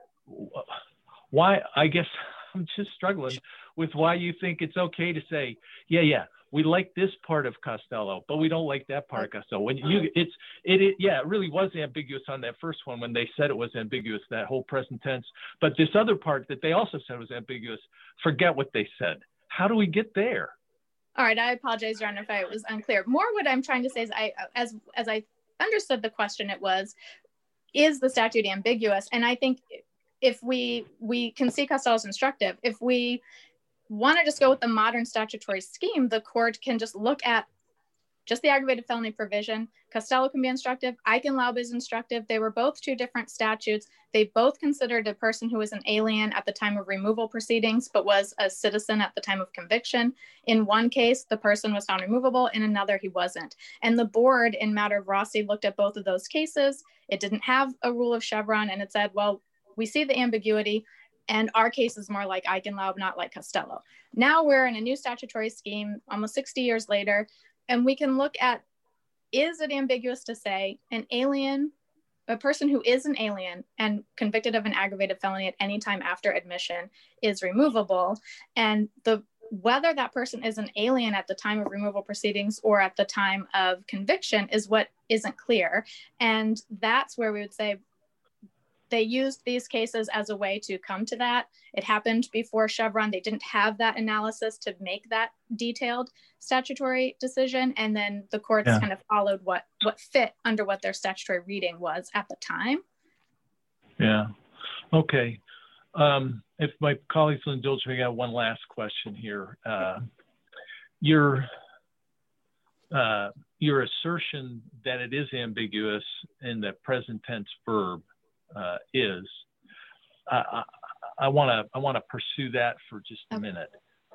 I guess I'm just struggling with why you think it's okay to say, yeah, we like this part of Costello, but we don't like that part of Costello. When it really was ambiguous on that first one when they said it was ambiguous, that whole present tense. But this other part that they also said was ambiguous, forget what they said. How do we get there? All right, I apologize, Your Honor, if I was unclear. More what I'm trying to say is, as I understood the question, it was, is the statute ambiguous? And I think if we can see Costello's instructive, if we want to just go with the modern statutory scheme, the court can just look at just the aggravated felony provision. Costello can be instructive. Eichenlaub is instructive. They were both two different statutes. They both considered a person who was an alien at the time of removal proceedings, but was a citizen at the time of conviction. In one case, the person was found removable. In another, he wasn't. And the board, in matter of Rossi, looked at both of those cases. It didn't have a rule of Chevron, and it said, well, we see the ambiguity, and our case is more like Eichenlaub, not like Costello. Now we're in a new statutory scheme, almost 60 years later, and we can look at, is it ambiguous to say an alien, a person who is an alien and convicted of an aggravated felony at any time after admission is removable? And whether that person is an alien at the time of removal proceedings or at the time of conviction is what isn't clear. And that's where we would say they used these cases as a way to come to that. It happened before Chevron. They didn't have that analysis to make that detailed statutory decision. And then the courts kind of followed what fit under what their statutory reading was at the time. Yeah. Okay. If my colleagues will indulge me, I got one last question here. Your assertion that it is ambiguous in the present tense verb is, I want to pursue that for just a minute.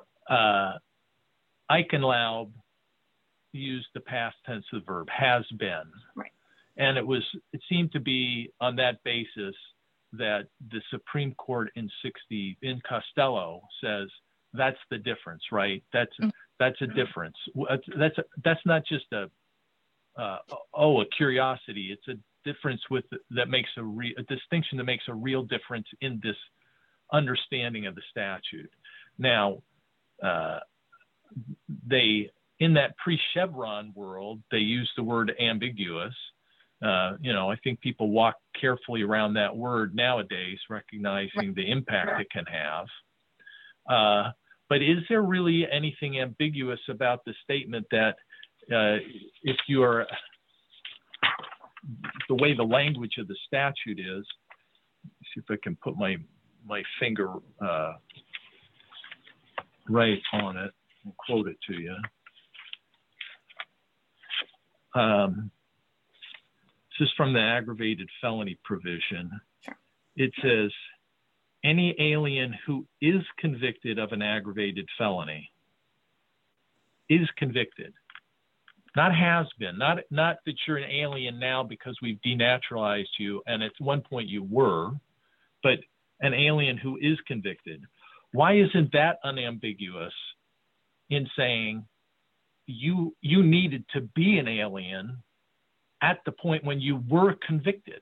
Eichenlaub used the past tense of the verb, has been, right. And it seemed to be on that basis that the Supreme Court in Costello says that's the difference, right? That's a difference. That's not just a curiosity. It's a difference that makes a distinction that makes a real difference in this understanding of the statute. Now, in that pre-Chevron world, they use the word ambiguous. I think people walk carefully around that word nowadays, recognizing the impact it can have. But is there really anything ambiguous about the statement that if you are, the way the language of the statute is, see if I can put my finger right on it and quote it to you. This is from the aggravated felony provision. Sure. It says, any alien who is convicted of an aggravated felony is convicted. Not has been, not that you're an alien now because we've denaturalized you and at one point you were, but an alien who is convicted. Why isn't that unambiguous in saying you needed to be an alien at the point when you were convicted?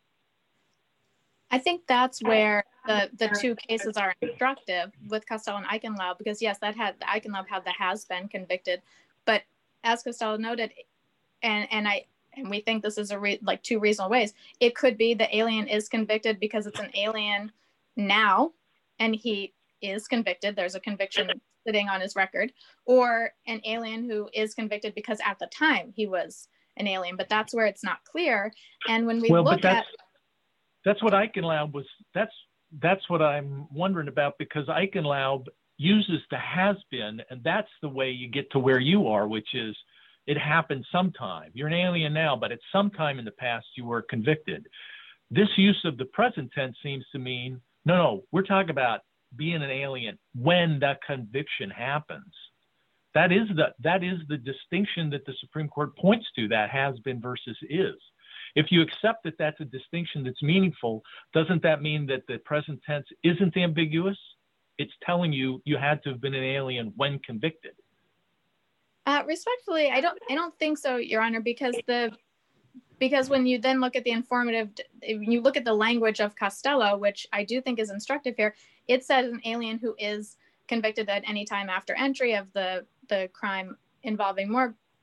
I think that's where the two cases are instructive with Costello and Eichenlaub, because yes, Eichenlaub had the has been convicted, but as Costello noted, and we think this is two reasonable ways. It could be the alien is convicted because it's an alien now, and he is convicted. There's a conviction sitting on his record, or an alien who is convicted because at the time he was an alien. But that's where it's not clear. And when we look at that's what Eichenlaub was. That's what I'm wondering about, because Eichenlaub uses the has been, and that's the way you get to where you are, which is it happened sometime. You're an alien now, but at some time in the past you were convicted. This use of the present tense seems to mean, no, we're talking about being an alien when the conviction happens. That is the distinction that the Supreme Court points to, that has been versus is. If you accept that that's a distinction that's meaningful, doesn't that mean that the present tense isn't ambiguous? It's telling you you had to have been an alien when convicted. Respectfully, I don't think so, Your Honor, because when you then look at the you look at the language of Costello, which I do think is instructive here, it says an alien who is convicted at any time after entry of the crime involving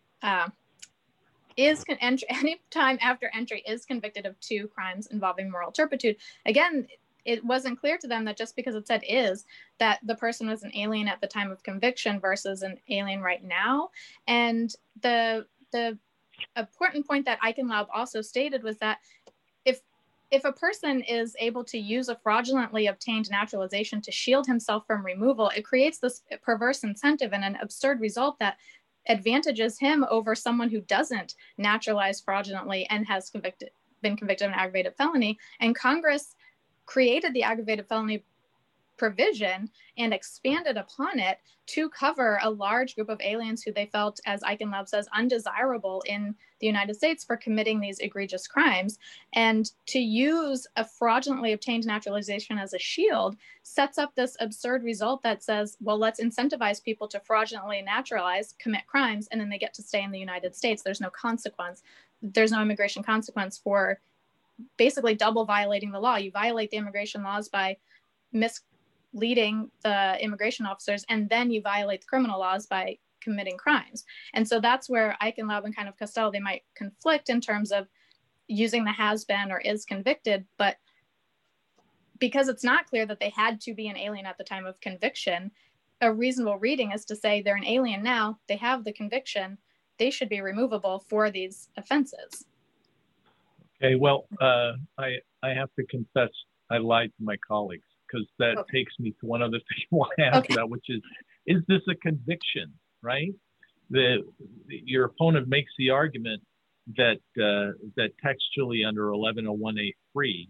any time after entry is convicted of 2 crimes involving moral turpitude. Again, it wasn't clear to them that just because it said is, that the person was an alien at the time of conviction versus an alien right now. And the important point that Eichenlaub also stated was that if a person is able to use a fraudulently obtained naturalization to shield himself from removal, it creates this perverse incentive and an absurd result that advantages him over someone who doesn't naturalize fraudulently and has been convicted of an aggravated felony. And Congress created the aggravated felony provision and expanded upon it to cover a large group of aliens who they felt, as Eichenlaub says, undesirable in the United States for committing these egregious crimes. And to use a fraudulently obtained naturalization as a shield sets up this absurd result that says, well, let's incentivize people to fraudulently naturalize, commit crimes, and then they get to stay in the United States. There's no consequence. There's no immigration consequence for basically double violating the law. You violate the immigration laws by misleading the immigration officers, and then you violate the criminal laws by committing crimes. And so that's where Eichenlaub and kind of Costello, they might conflict in terms of using the has been or is convicted, but because it's not clear that they had to be an alien at the time of conviction, a reasonable reading is to say they're an alien now, they have the conviction, they should be removable for these offenses. Okay, well, I have to confess I lied to my colleagues, because that takes me to one other thing I want to ask about, which is this a conviction, right? Your opponent makes the argument that that textually under 1101A3,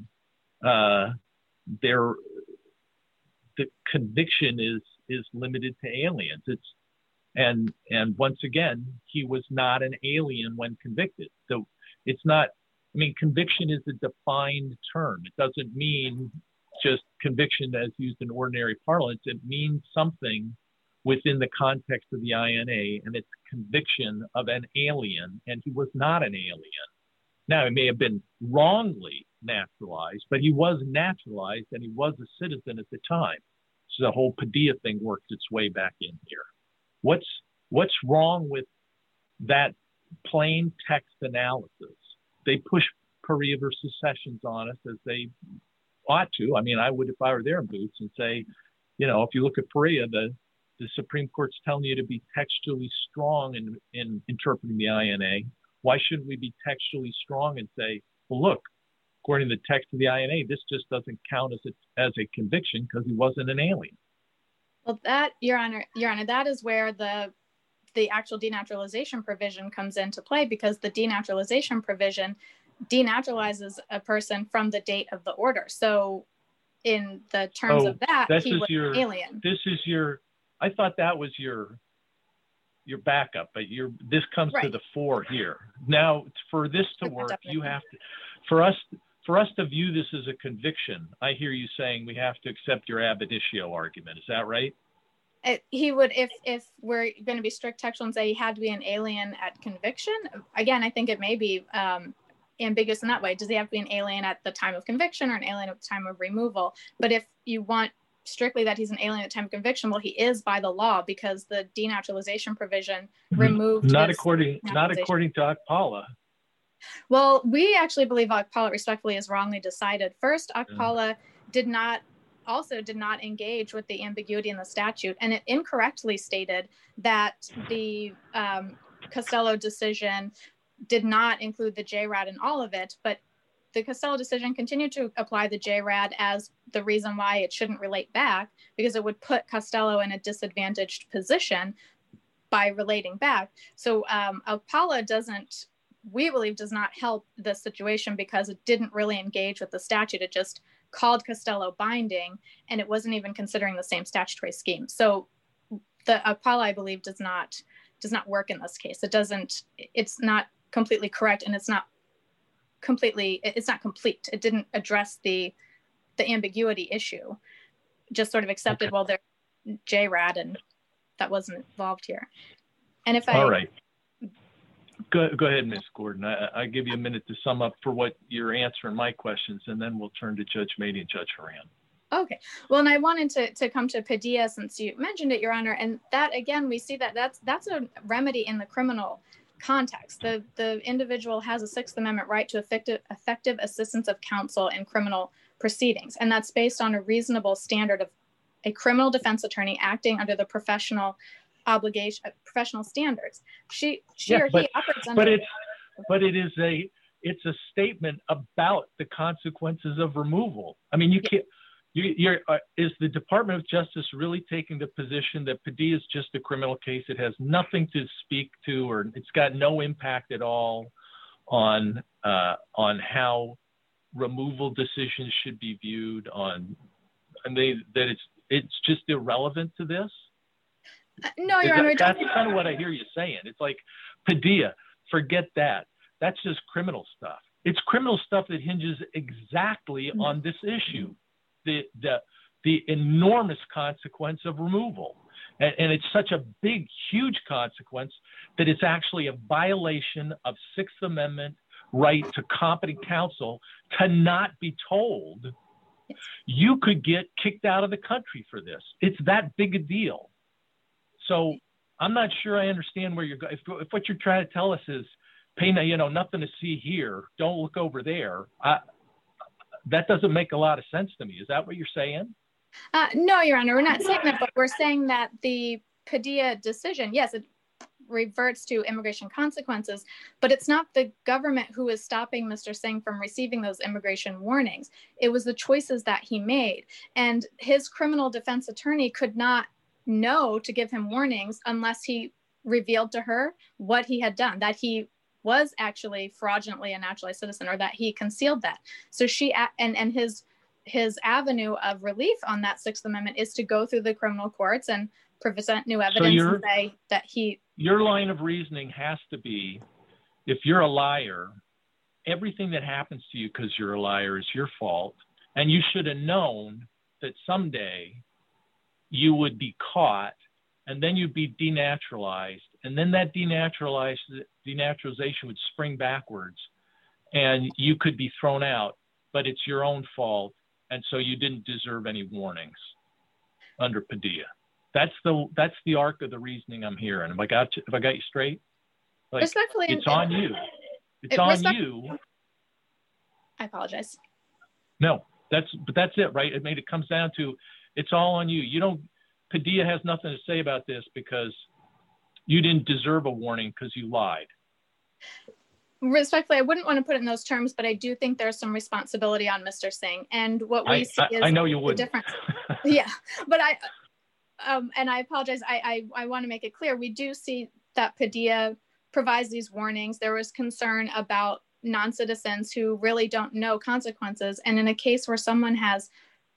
the conviction is limited to aliens. And once again, he was not an alien when convicted. So it's not, I mean, conviction is a defined term. It doesn't mean just conviction as used in ordinary parlance. It means something within the context of the INA, and it's conviction of an alien, and he was not an alien. Now, he may have been wrongly naturalized, but he was naturalized and he was a citizen at the time. So the whole Padilla thing works its way back in here. What's wrong with that plain text analysis? They push Perea versus Sessions on us as they ought to. I mean, I would if I were their boots and say, you know, if you look at Perea, the Supreme Court's telling you to be textually strong in interpreting the INA. Why shouldn't we be textually strong and say, well, look, according to the text of the INA, this just doesn't count as a conviction because he wasn't an alien. Well, that, Your Honor, that is where the actual denaturalization provision comes into play, because the denaturalization provision denaturalizes a person from the date of the order. So in the terms of that, he was an alien. I thought that was your backup, but this comes to the fore here. Now, for this to work, you have to, for us to view this as a conviction, I hear you saying we have to accept your ab initio argument. Is that right? He would, if we're going to be strict textual and say he had to be an alien at conviction, again, I think it may be ambiguous in that way. Does he have to be an alien at the time of conviction or an alien at the time of removal? But if you want strictly that he's an alien at the time of conviction, well, he is by the law, because the denaturalization provision removed not according to Akpala. Well, we actually believe Akpala respectfully is wrongly decided. First, Akpala did not engage with the ambiguity in the statute, and it incorrectly stated that the Costello decision did not include the JRAD in all of it, but the Costello decision continued to apply the JRAD as the reason why it shouldn't relate back, because it would put Costello in a disadvantaged position by relating back. So Alcala doesn't, we believe, does not help the situation because it didn't really engage with the statute. It just called Costello binding, and it wasn't even considering the same statutory scheme. So the Alcala, I believe, does not work in this case. It's not completely correct, and it's not complete. It didn't address the ambiguity issue, just sort of accepted, well, they're JRAD, and that wasn't involved here. And if all right. Go ahead, Ms. Gordon. I give you a minute to sum up for what you're answering my questions, and then we'll turn to Judge Mady and Judge Horan. Okay. Well, and I wanted to come to Padilla since you mentioned it, Your Honor. And that, again, we see that that's a remedy in the criminal context. The individual has a Sixth Amendment right to effective assistance of counsel in criminal proceedings. And that's based on a reasonable standard of a criminal defense attorney acting under the professional standards. She or he operates under. But it's a statement about the consequences of removal. I mean, you can't. Is the Department of Justice really taking the position that Padilla is just a criminal case? It has nothing to speak to, or it's got no impact at all on how removal decisions should be viewed that it's just irrelevant to this? No, Your Honor. That's kind of what I hear you saying. It's like, Padilla, forget that. That's just criminal stuff. It's criminal stuff that hinges exactly on this issue, the enormous consequence of removal. And it's such a big, huge consequence that it's actually a violation of Sixth Amendment right to competent counsel to not be told you could get kicked out of the country for this. It's that big a deal. So I'm not sure I understand where you're going. If what you're trying to tell us is, nothing to see here, don't look over there, that doesn't make a lot of sense to me. Is that what you're saying? No, Your Honor, we're not saying that, but we're saying that the Padilla decision, yes, it reverts to immigration consequences, but it's not the government who is stopping Mr. Singh from receiving those immigration warnings. It was the choices that he made. And his criminal defense attorney could not know to give him warnings unless he revealed to her what he had done, that he was actually fraudulently a naturalized citizen, or that he concealed that. So his avenue of relief on that Sixth Amendment is to go through the criminal courts and present new evidence and say that your line of reasoning has to be, if you're a liar, everything that happens to you because you're a liar is your fault, and you should have known that someday you would be caught, and then you'd be denaturalized, and then that denaturalization would spring backwards, and you could be thrown out, but it's your own fault, and so you didn't deserve any warnings under Padilla. That's the arc of the reasoning I'm hearing. Have I got you straight? Like, respectfully, it's on you. It's on you. I apologize. No, that's it, right? It comes down to, it's all on you. Padilla has nothing to say about this because you didn't deserve a warning because you lied. Respectfully, I wouldn't want to put it in those terms, but I do think there's some responsibility on Mr. Singh. And what we see is, I know you would. Difference. Yeah, but and I apologize. I want to make it clear. We do see that Padilla provides these warnings. There was concern about non-citizens who really don't know consequences. And in a case where someone has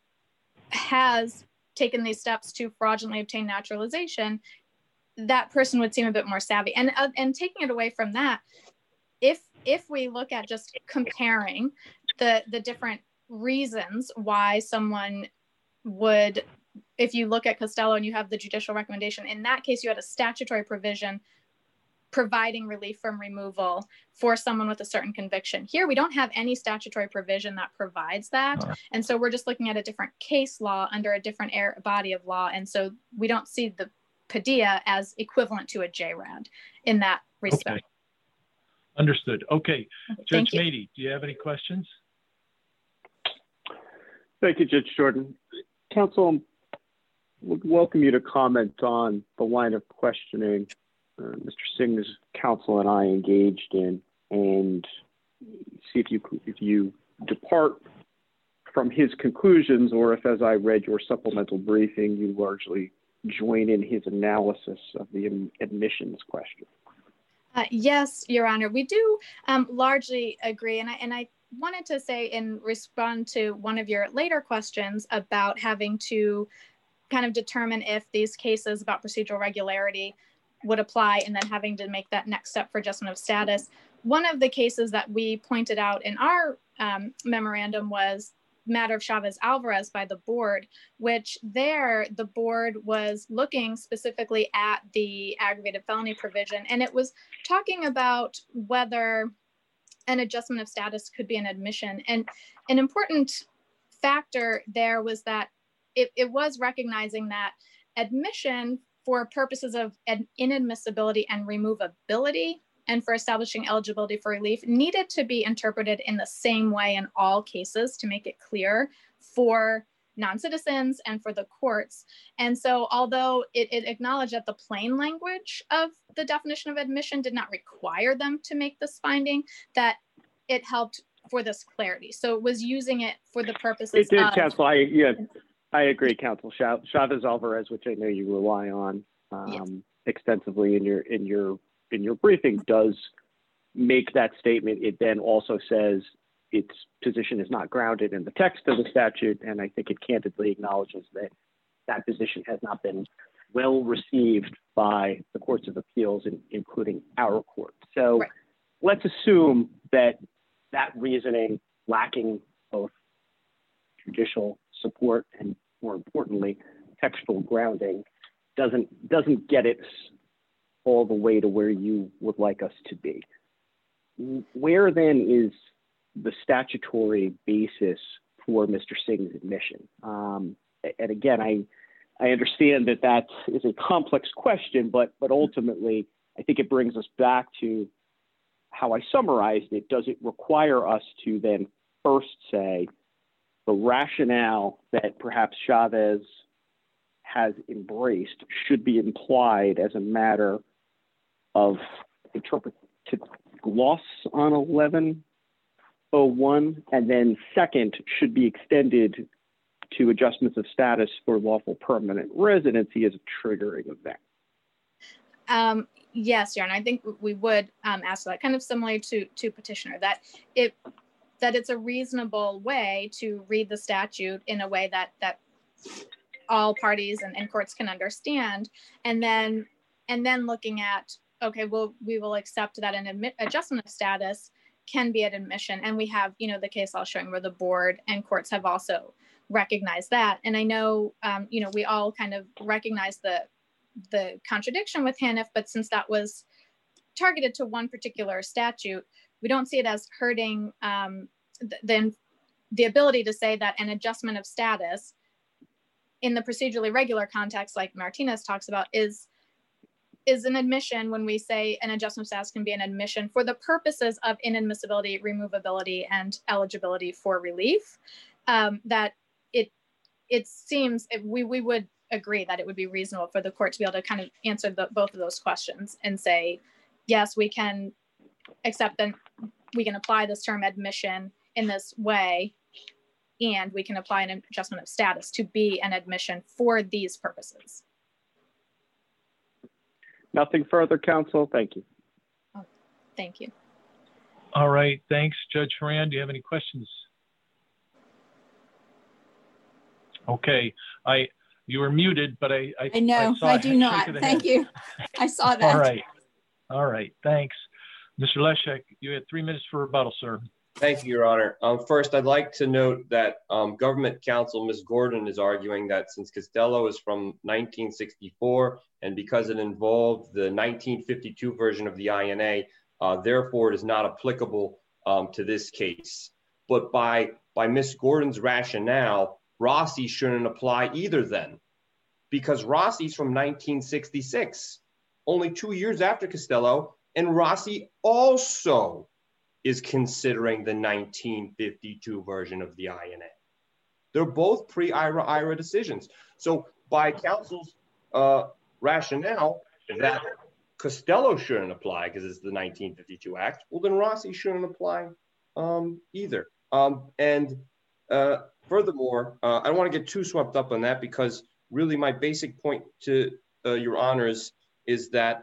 taken these steps to fraudulently obtain naturalization, that person would seem a bit more savvy. And taking it away from that, if we look at just comparing the different reasons why someone would, if you look at Costello and you have the judicial recommendation, in that case, you had a statutory provision providing relief from removal for someone with a certain conviction. Here, we don't have any statutory provision that provides that. And so we're just looking at a different case law under a different body of law. And so we don't see the Padilla as equivalent to a JRAD in that respect. Okay. Understood. Okay. Judge Mady, do you have any questions? Thank you, Judge Jordan. Counsel, would welcome you to comment on the line of questioning Mr. Singh's counsel and I engaged in, and see if you depart from his conclusions, or if, as I read your supplemental briefing, you largely join in his analysis of the admissions question. Yes, Your Honor, we do largely agree. And I wanted to say, in response to one of your later questions about having to kind of determine if these cases about procedural regularity would apply and then having to make that next step for adjustment of status. One of the cases that we pointed out in our memorandum was matter of Chavez-Alvarez by the board, which there the board was looking specifically at the aggravated felony provision. And it was talking about whether an adjustment of status could be an admission. And an important factor there was that it was recognizing that admission for purposes of inadmissibility and removability and for establishing eligibility for relief needed to be interpreted in the same way in all cases to make it clear for non-citizens and for the courts. And so although it acknowledged that the plain language of the definition of admission did not require them to make this finding, that it helped for this clarity. So it was using it for the purposes it did, counsel. I agree, counsel. Chavez-Alvarez, which I know you rely on yes. extensively in your briefing, does make that statement. It then also says its position is not grounded in the text of the statute, and I think it candidly acknowledges that that position has not been well received by the courts of appeals, including our court. So right. Let's assume that reasoning, lacking both judicial support and, more importantly, textual grounding, doesn't get it all the way to where you would like us to be. Where then is the statutory basis for Mr. Singh's admission? And again, I understand that is a complex question, but ultimately, I think it brings us back to how I summarized it. Does it require us to then first say the rationale that perhaps Chavez has embraced should be implied as a matter of interpretive gloss on 1101, and then second should be extended to adjustments of status for lawful permanent residency as a triggering event? Yes, Your Honor, I think we would ask that, kind of similar to petitioner, that it's a reasonable way to read the statute in a way that all parties and courts can understand, and then looking at, okay, well, we will accept that an adjustment of status can be an admission. And we have, the case law showing where the board and courts have also recognized that. And I know, we all kind of recognize the contradiction with Haniff, but since that was targeted to one particular statute, we don't see it as hurting the ability to say that an adjustment of status in the procedurally regular context, like Martinez talks about, is an admission when we say an adjustment of status can be an admission for the purposes of inadmissibility, removability, and eligibility for relief. That it seems we would agree that it would be reasonable for the court to be able to kind of answer both of those questions and say, yes, we can accept that we can apply this term admission in this way, and we can apply an adjustment of status to be an admission for these purposes. Nothing further, counsel. Thank you. Oh, thank you. All right. Thanks, Judge Horan. Do you have any questions? Okay. You were muted, but I know. I do not. Thank you. I saw that. All right. Thanks. Mr. Leszek, you had 3 minutes for rebuttal, sir. Thank you, Your Honor. First, I'd like to note that government counsel, Ms. Gordon, is arguing that since Costello is from 1964, and because it involved the 1952 version of the INA, therefore it is not applicable to this case. But by Ms. Gordon's rationale, Rossi shouldn't apply either then, because Rossi's from 1966, only 2 years after Costello, and Rossi also is considering the 1952 version of the INA. They're both pre-IRA decisions. So by counsel's rationale that Costello shouldn't apply because it's the 1952 Act, well, then Rossi shouldn't apply either. Furthermore, I don't want to get too swept up on that because really my basic point to your honors is that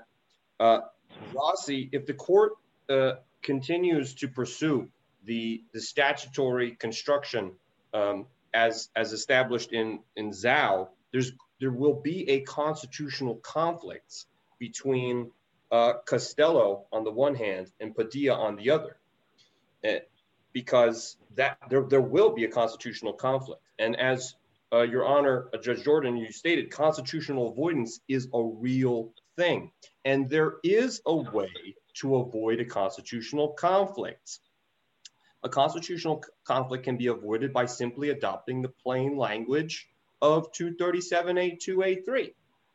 Rossi, if the court continues to pursue the statutory construction as established in Zhao, there will be a constitutional conflict between Costello on the one hand and Padilla on the other, because there will be a constitutional conflict. And as your honor, Judge Jordan, you stated, constitutional avoidance is a real thing. And there is a way to avoid a constitutional conflict. A constitutional conflict can be avoided by simply adopting the plain language of 237A2A3.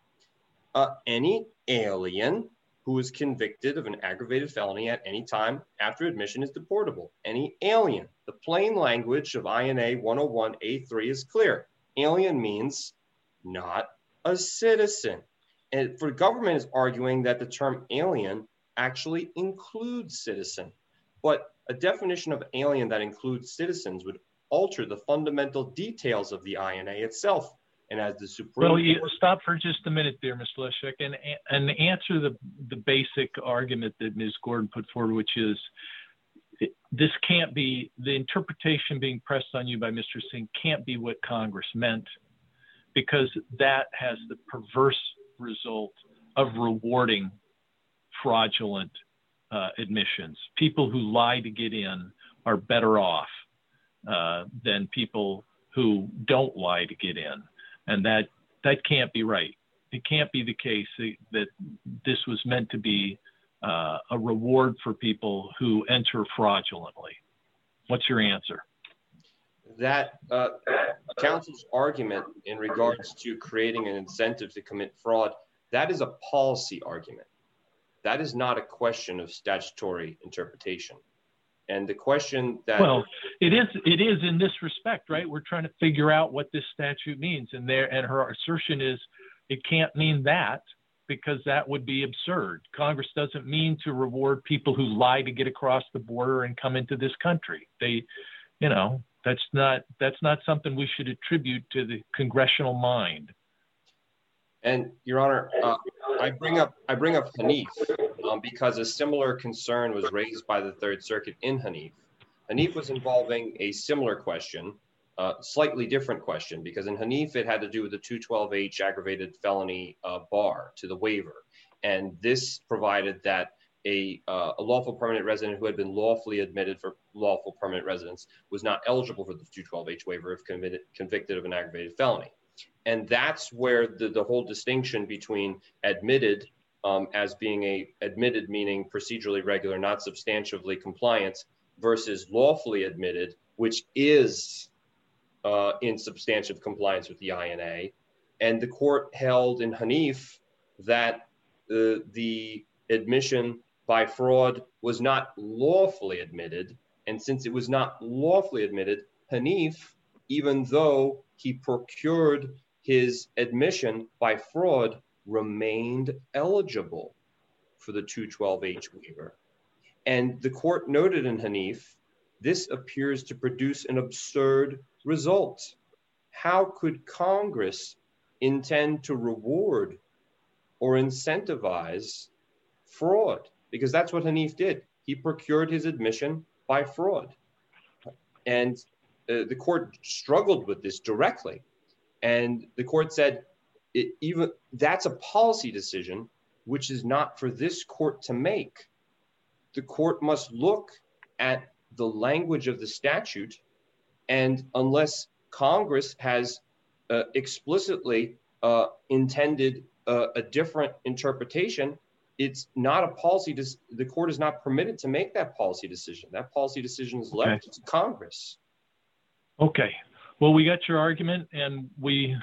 Any alien who is convicted of an aggravated felony at any time after admission is deportable. Any alien. The plain language of INA 101A3 is clear. Alien means not a citizen. And for the government is arguing that the term alien actually includes citizen. But a definition of alien that includes citizens would alter the fundamental details of the INA itself. And as the Supreme Court... Well, stop for just a minute there, Mr. Leszek, and answer the basic argument that Ms. Gordon put forward, which is this can't be, the interpretation being pressed on you by Mr. Singh can't be what Congress meant, because that has the perverse result of rewarding fraudulent admissions. People who lie to get in are better off than people who don't lie to get in. And that can't be right. It can't be the case that this was meant to be a reward for people who enter fraudulently. What's your answer? That counsel's argument in regards to creating an incentive to commit fraud, that is a policy argument. That is not a question of statutory interpretation. And the question that... Well, it is in this respect, right? We're trying to figure out what this statute means. And her assertion is it can't mean that, because that would be absurd. Congress doesn't mean to reward people who lie to get across the border and come into this country. That's not something we should attribute to the congressional mind. And Your Honor, I bring up Hanif because a similar concern was raised by the Third Circuit in Hanif. Hanif was involving a similar question, slightly different question, because in Hanif it had to do with the 212H aggravated felony bar to the waiver. And this provided that a lawful permanent resident who had been lawfully admitted for lawful permanent residence was not eligible for the 212H waiver if convicted of an aggravated felony. And that's where the whole distinction between admitted as being admitted meaning procedurally regular, not substantively compliant, versus lawfully admitted, which is in substantive compliance with the INA. And the court held in Hanif that the admission by fraud was not lawfully admitted. And since it was not lawfully admitted, Hanif, even though he procured his admission by fraud, remained eligible for the 212H waiver. And the court noted in Hanif, this appears to produce an absurd result. How could Congress intend to reward or incentivize fraud? Because that's what Hanif did. He procured his admission by fraud. And the court struggled with this directly. And the court said, that's a policy decision, which is not for this court to make. The court must look at the language of the statute. And unless Congress has explicitly intended a different interpretation, it's not a policy. The court is not permitted to make that policy decision. That policy decision is left to Congress. Okay. Well, we got your argument, and we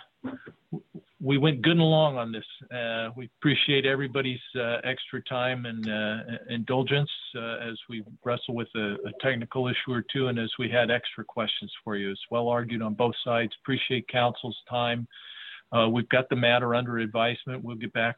went good and along on this. We appreciate everybody's extra time and indulgence as we wrestle with a technical issue or two, and as we had extra questions for you. It's well argued on both sides. Appreciate counsel's time. We've got the matter under advisement. We'll get back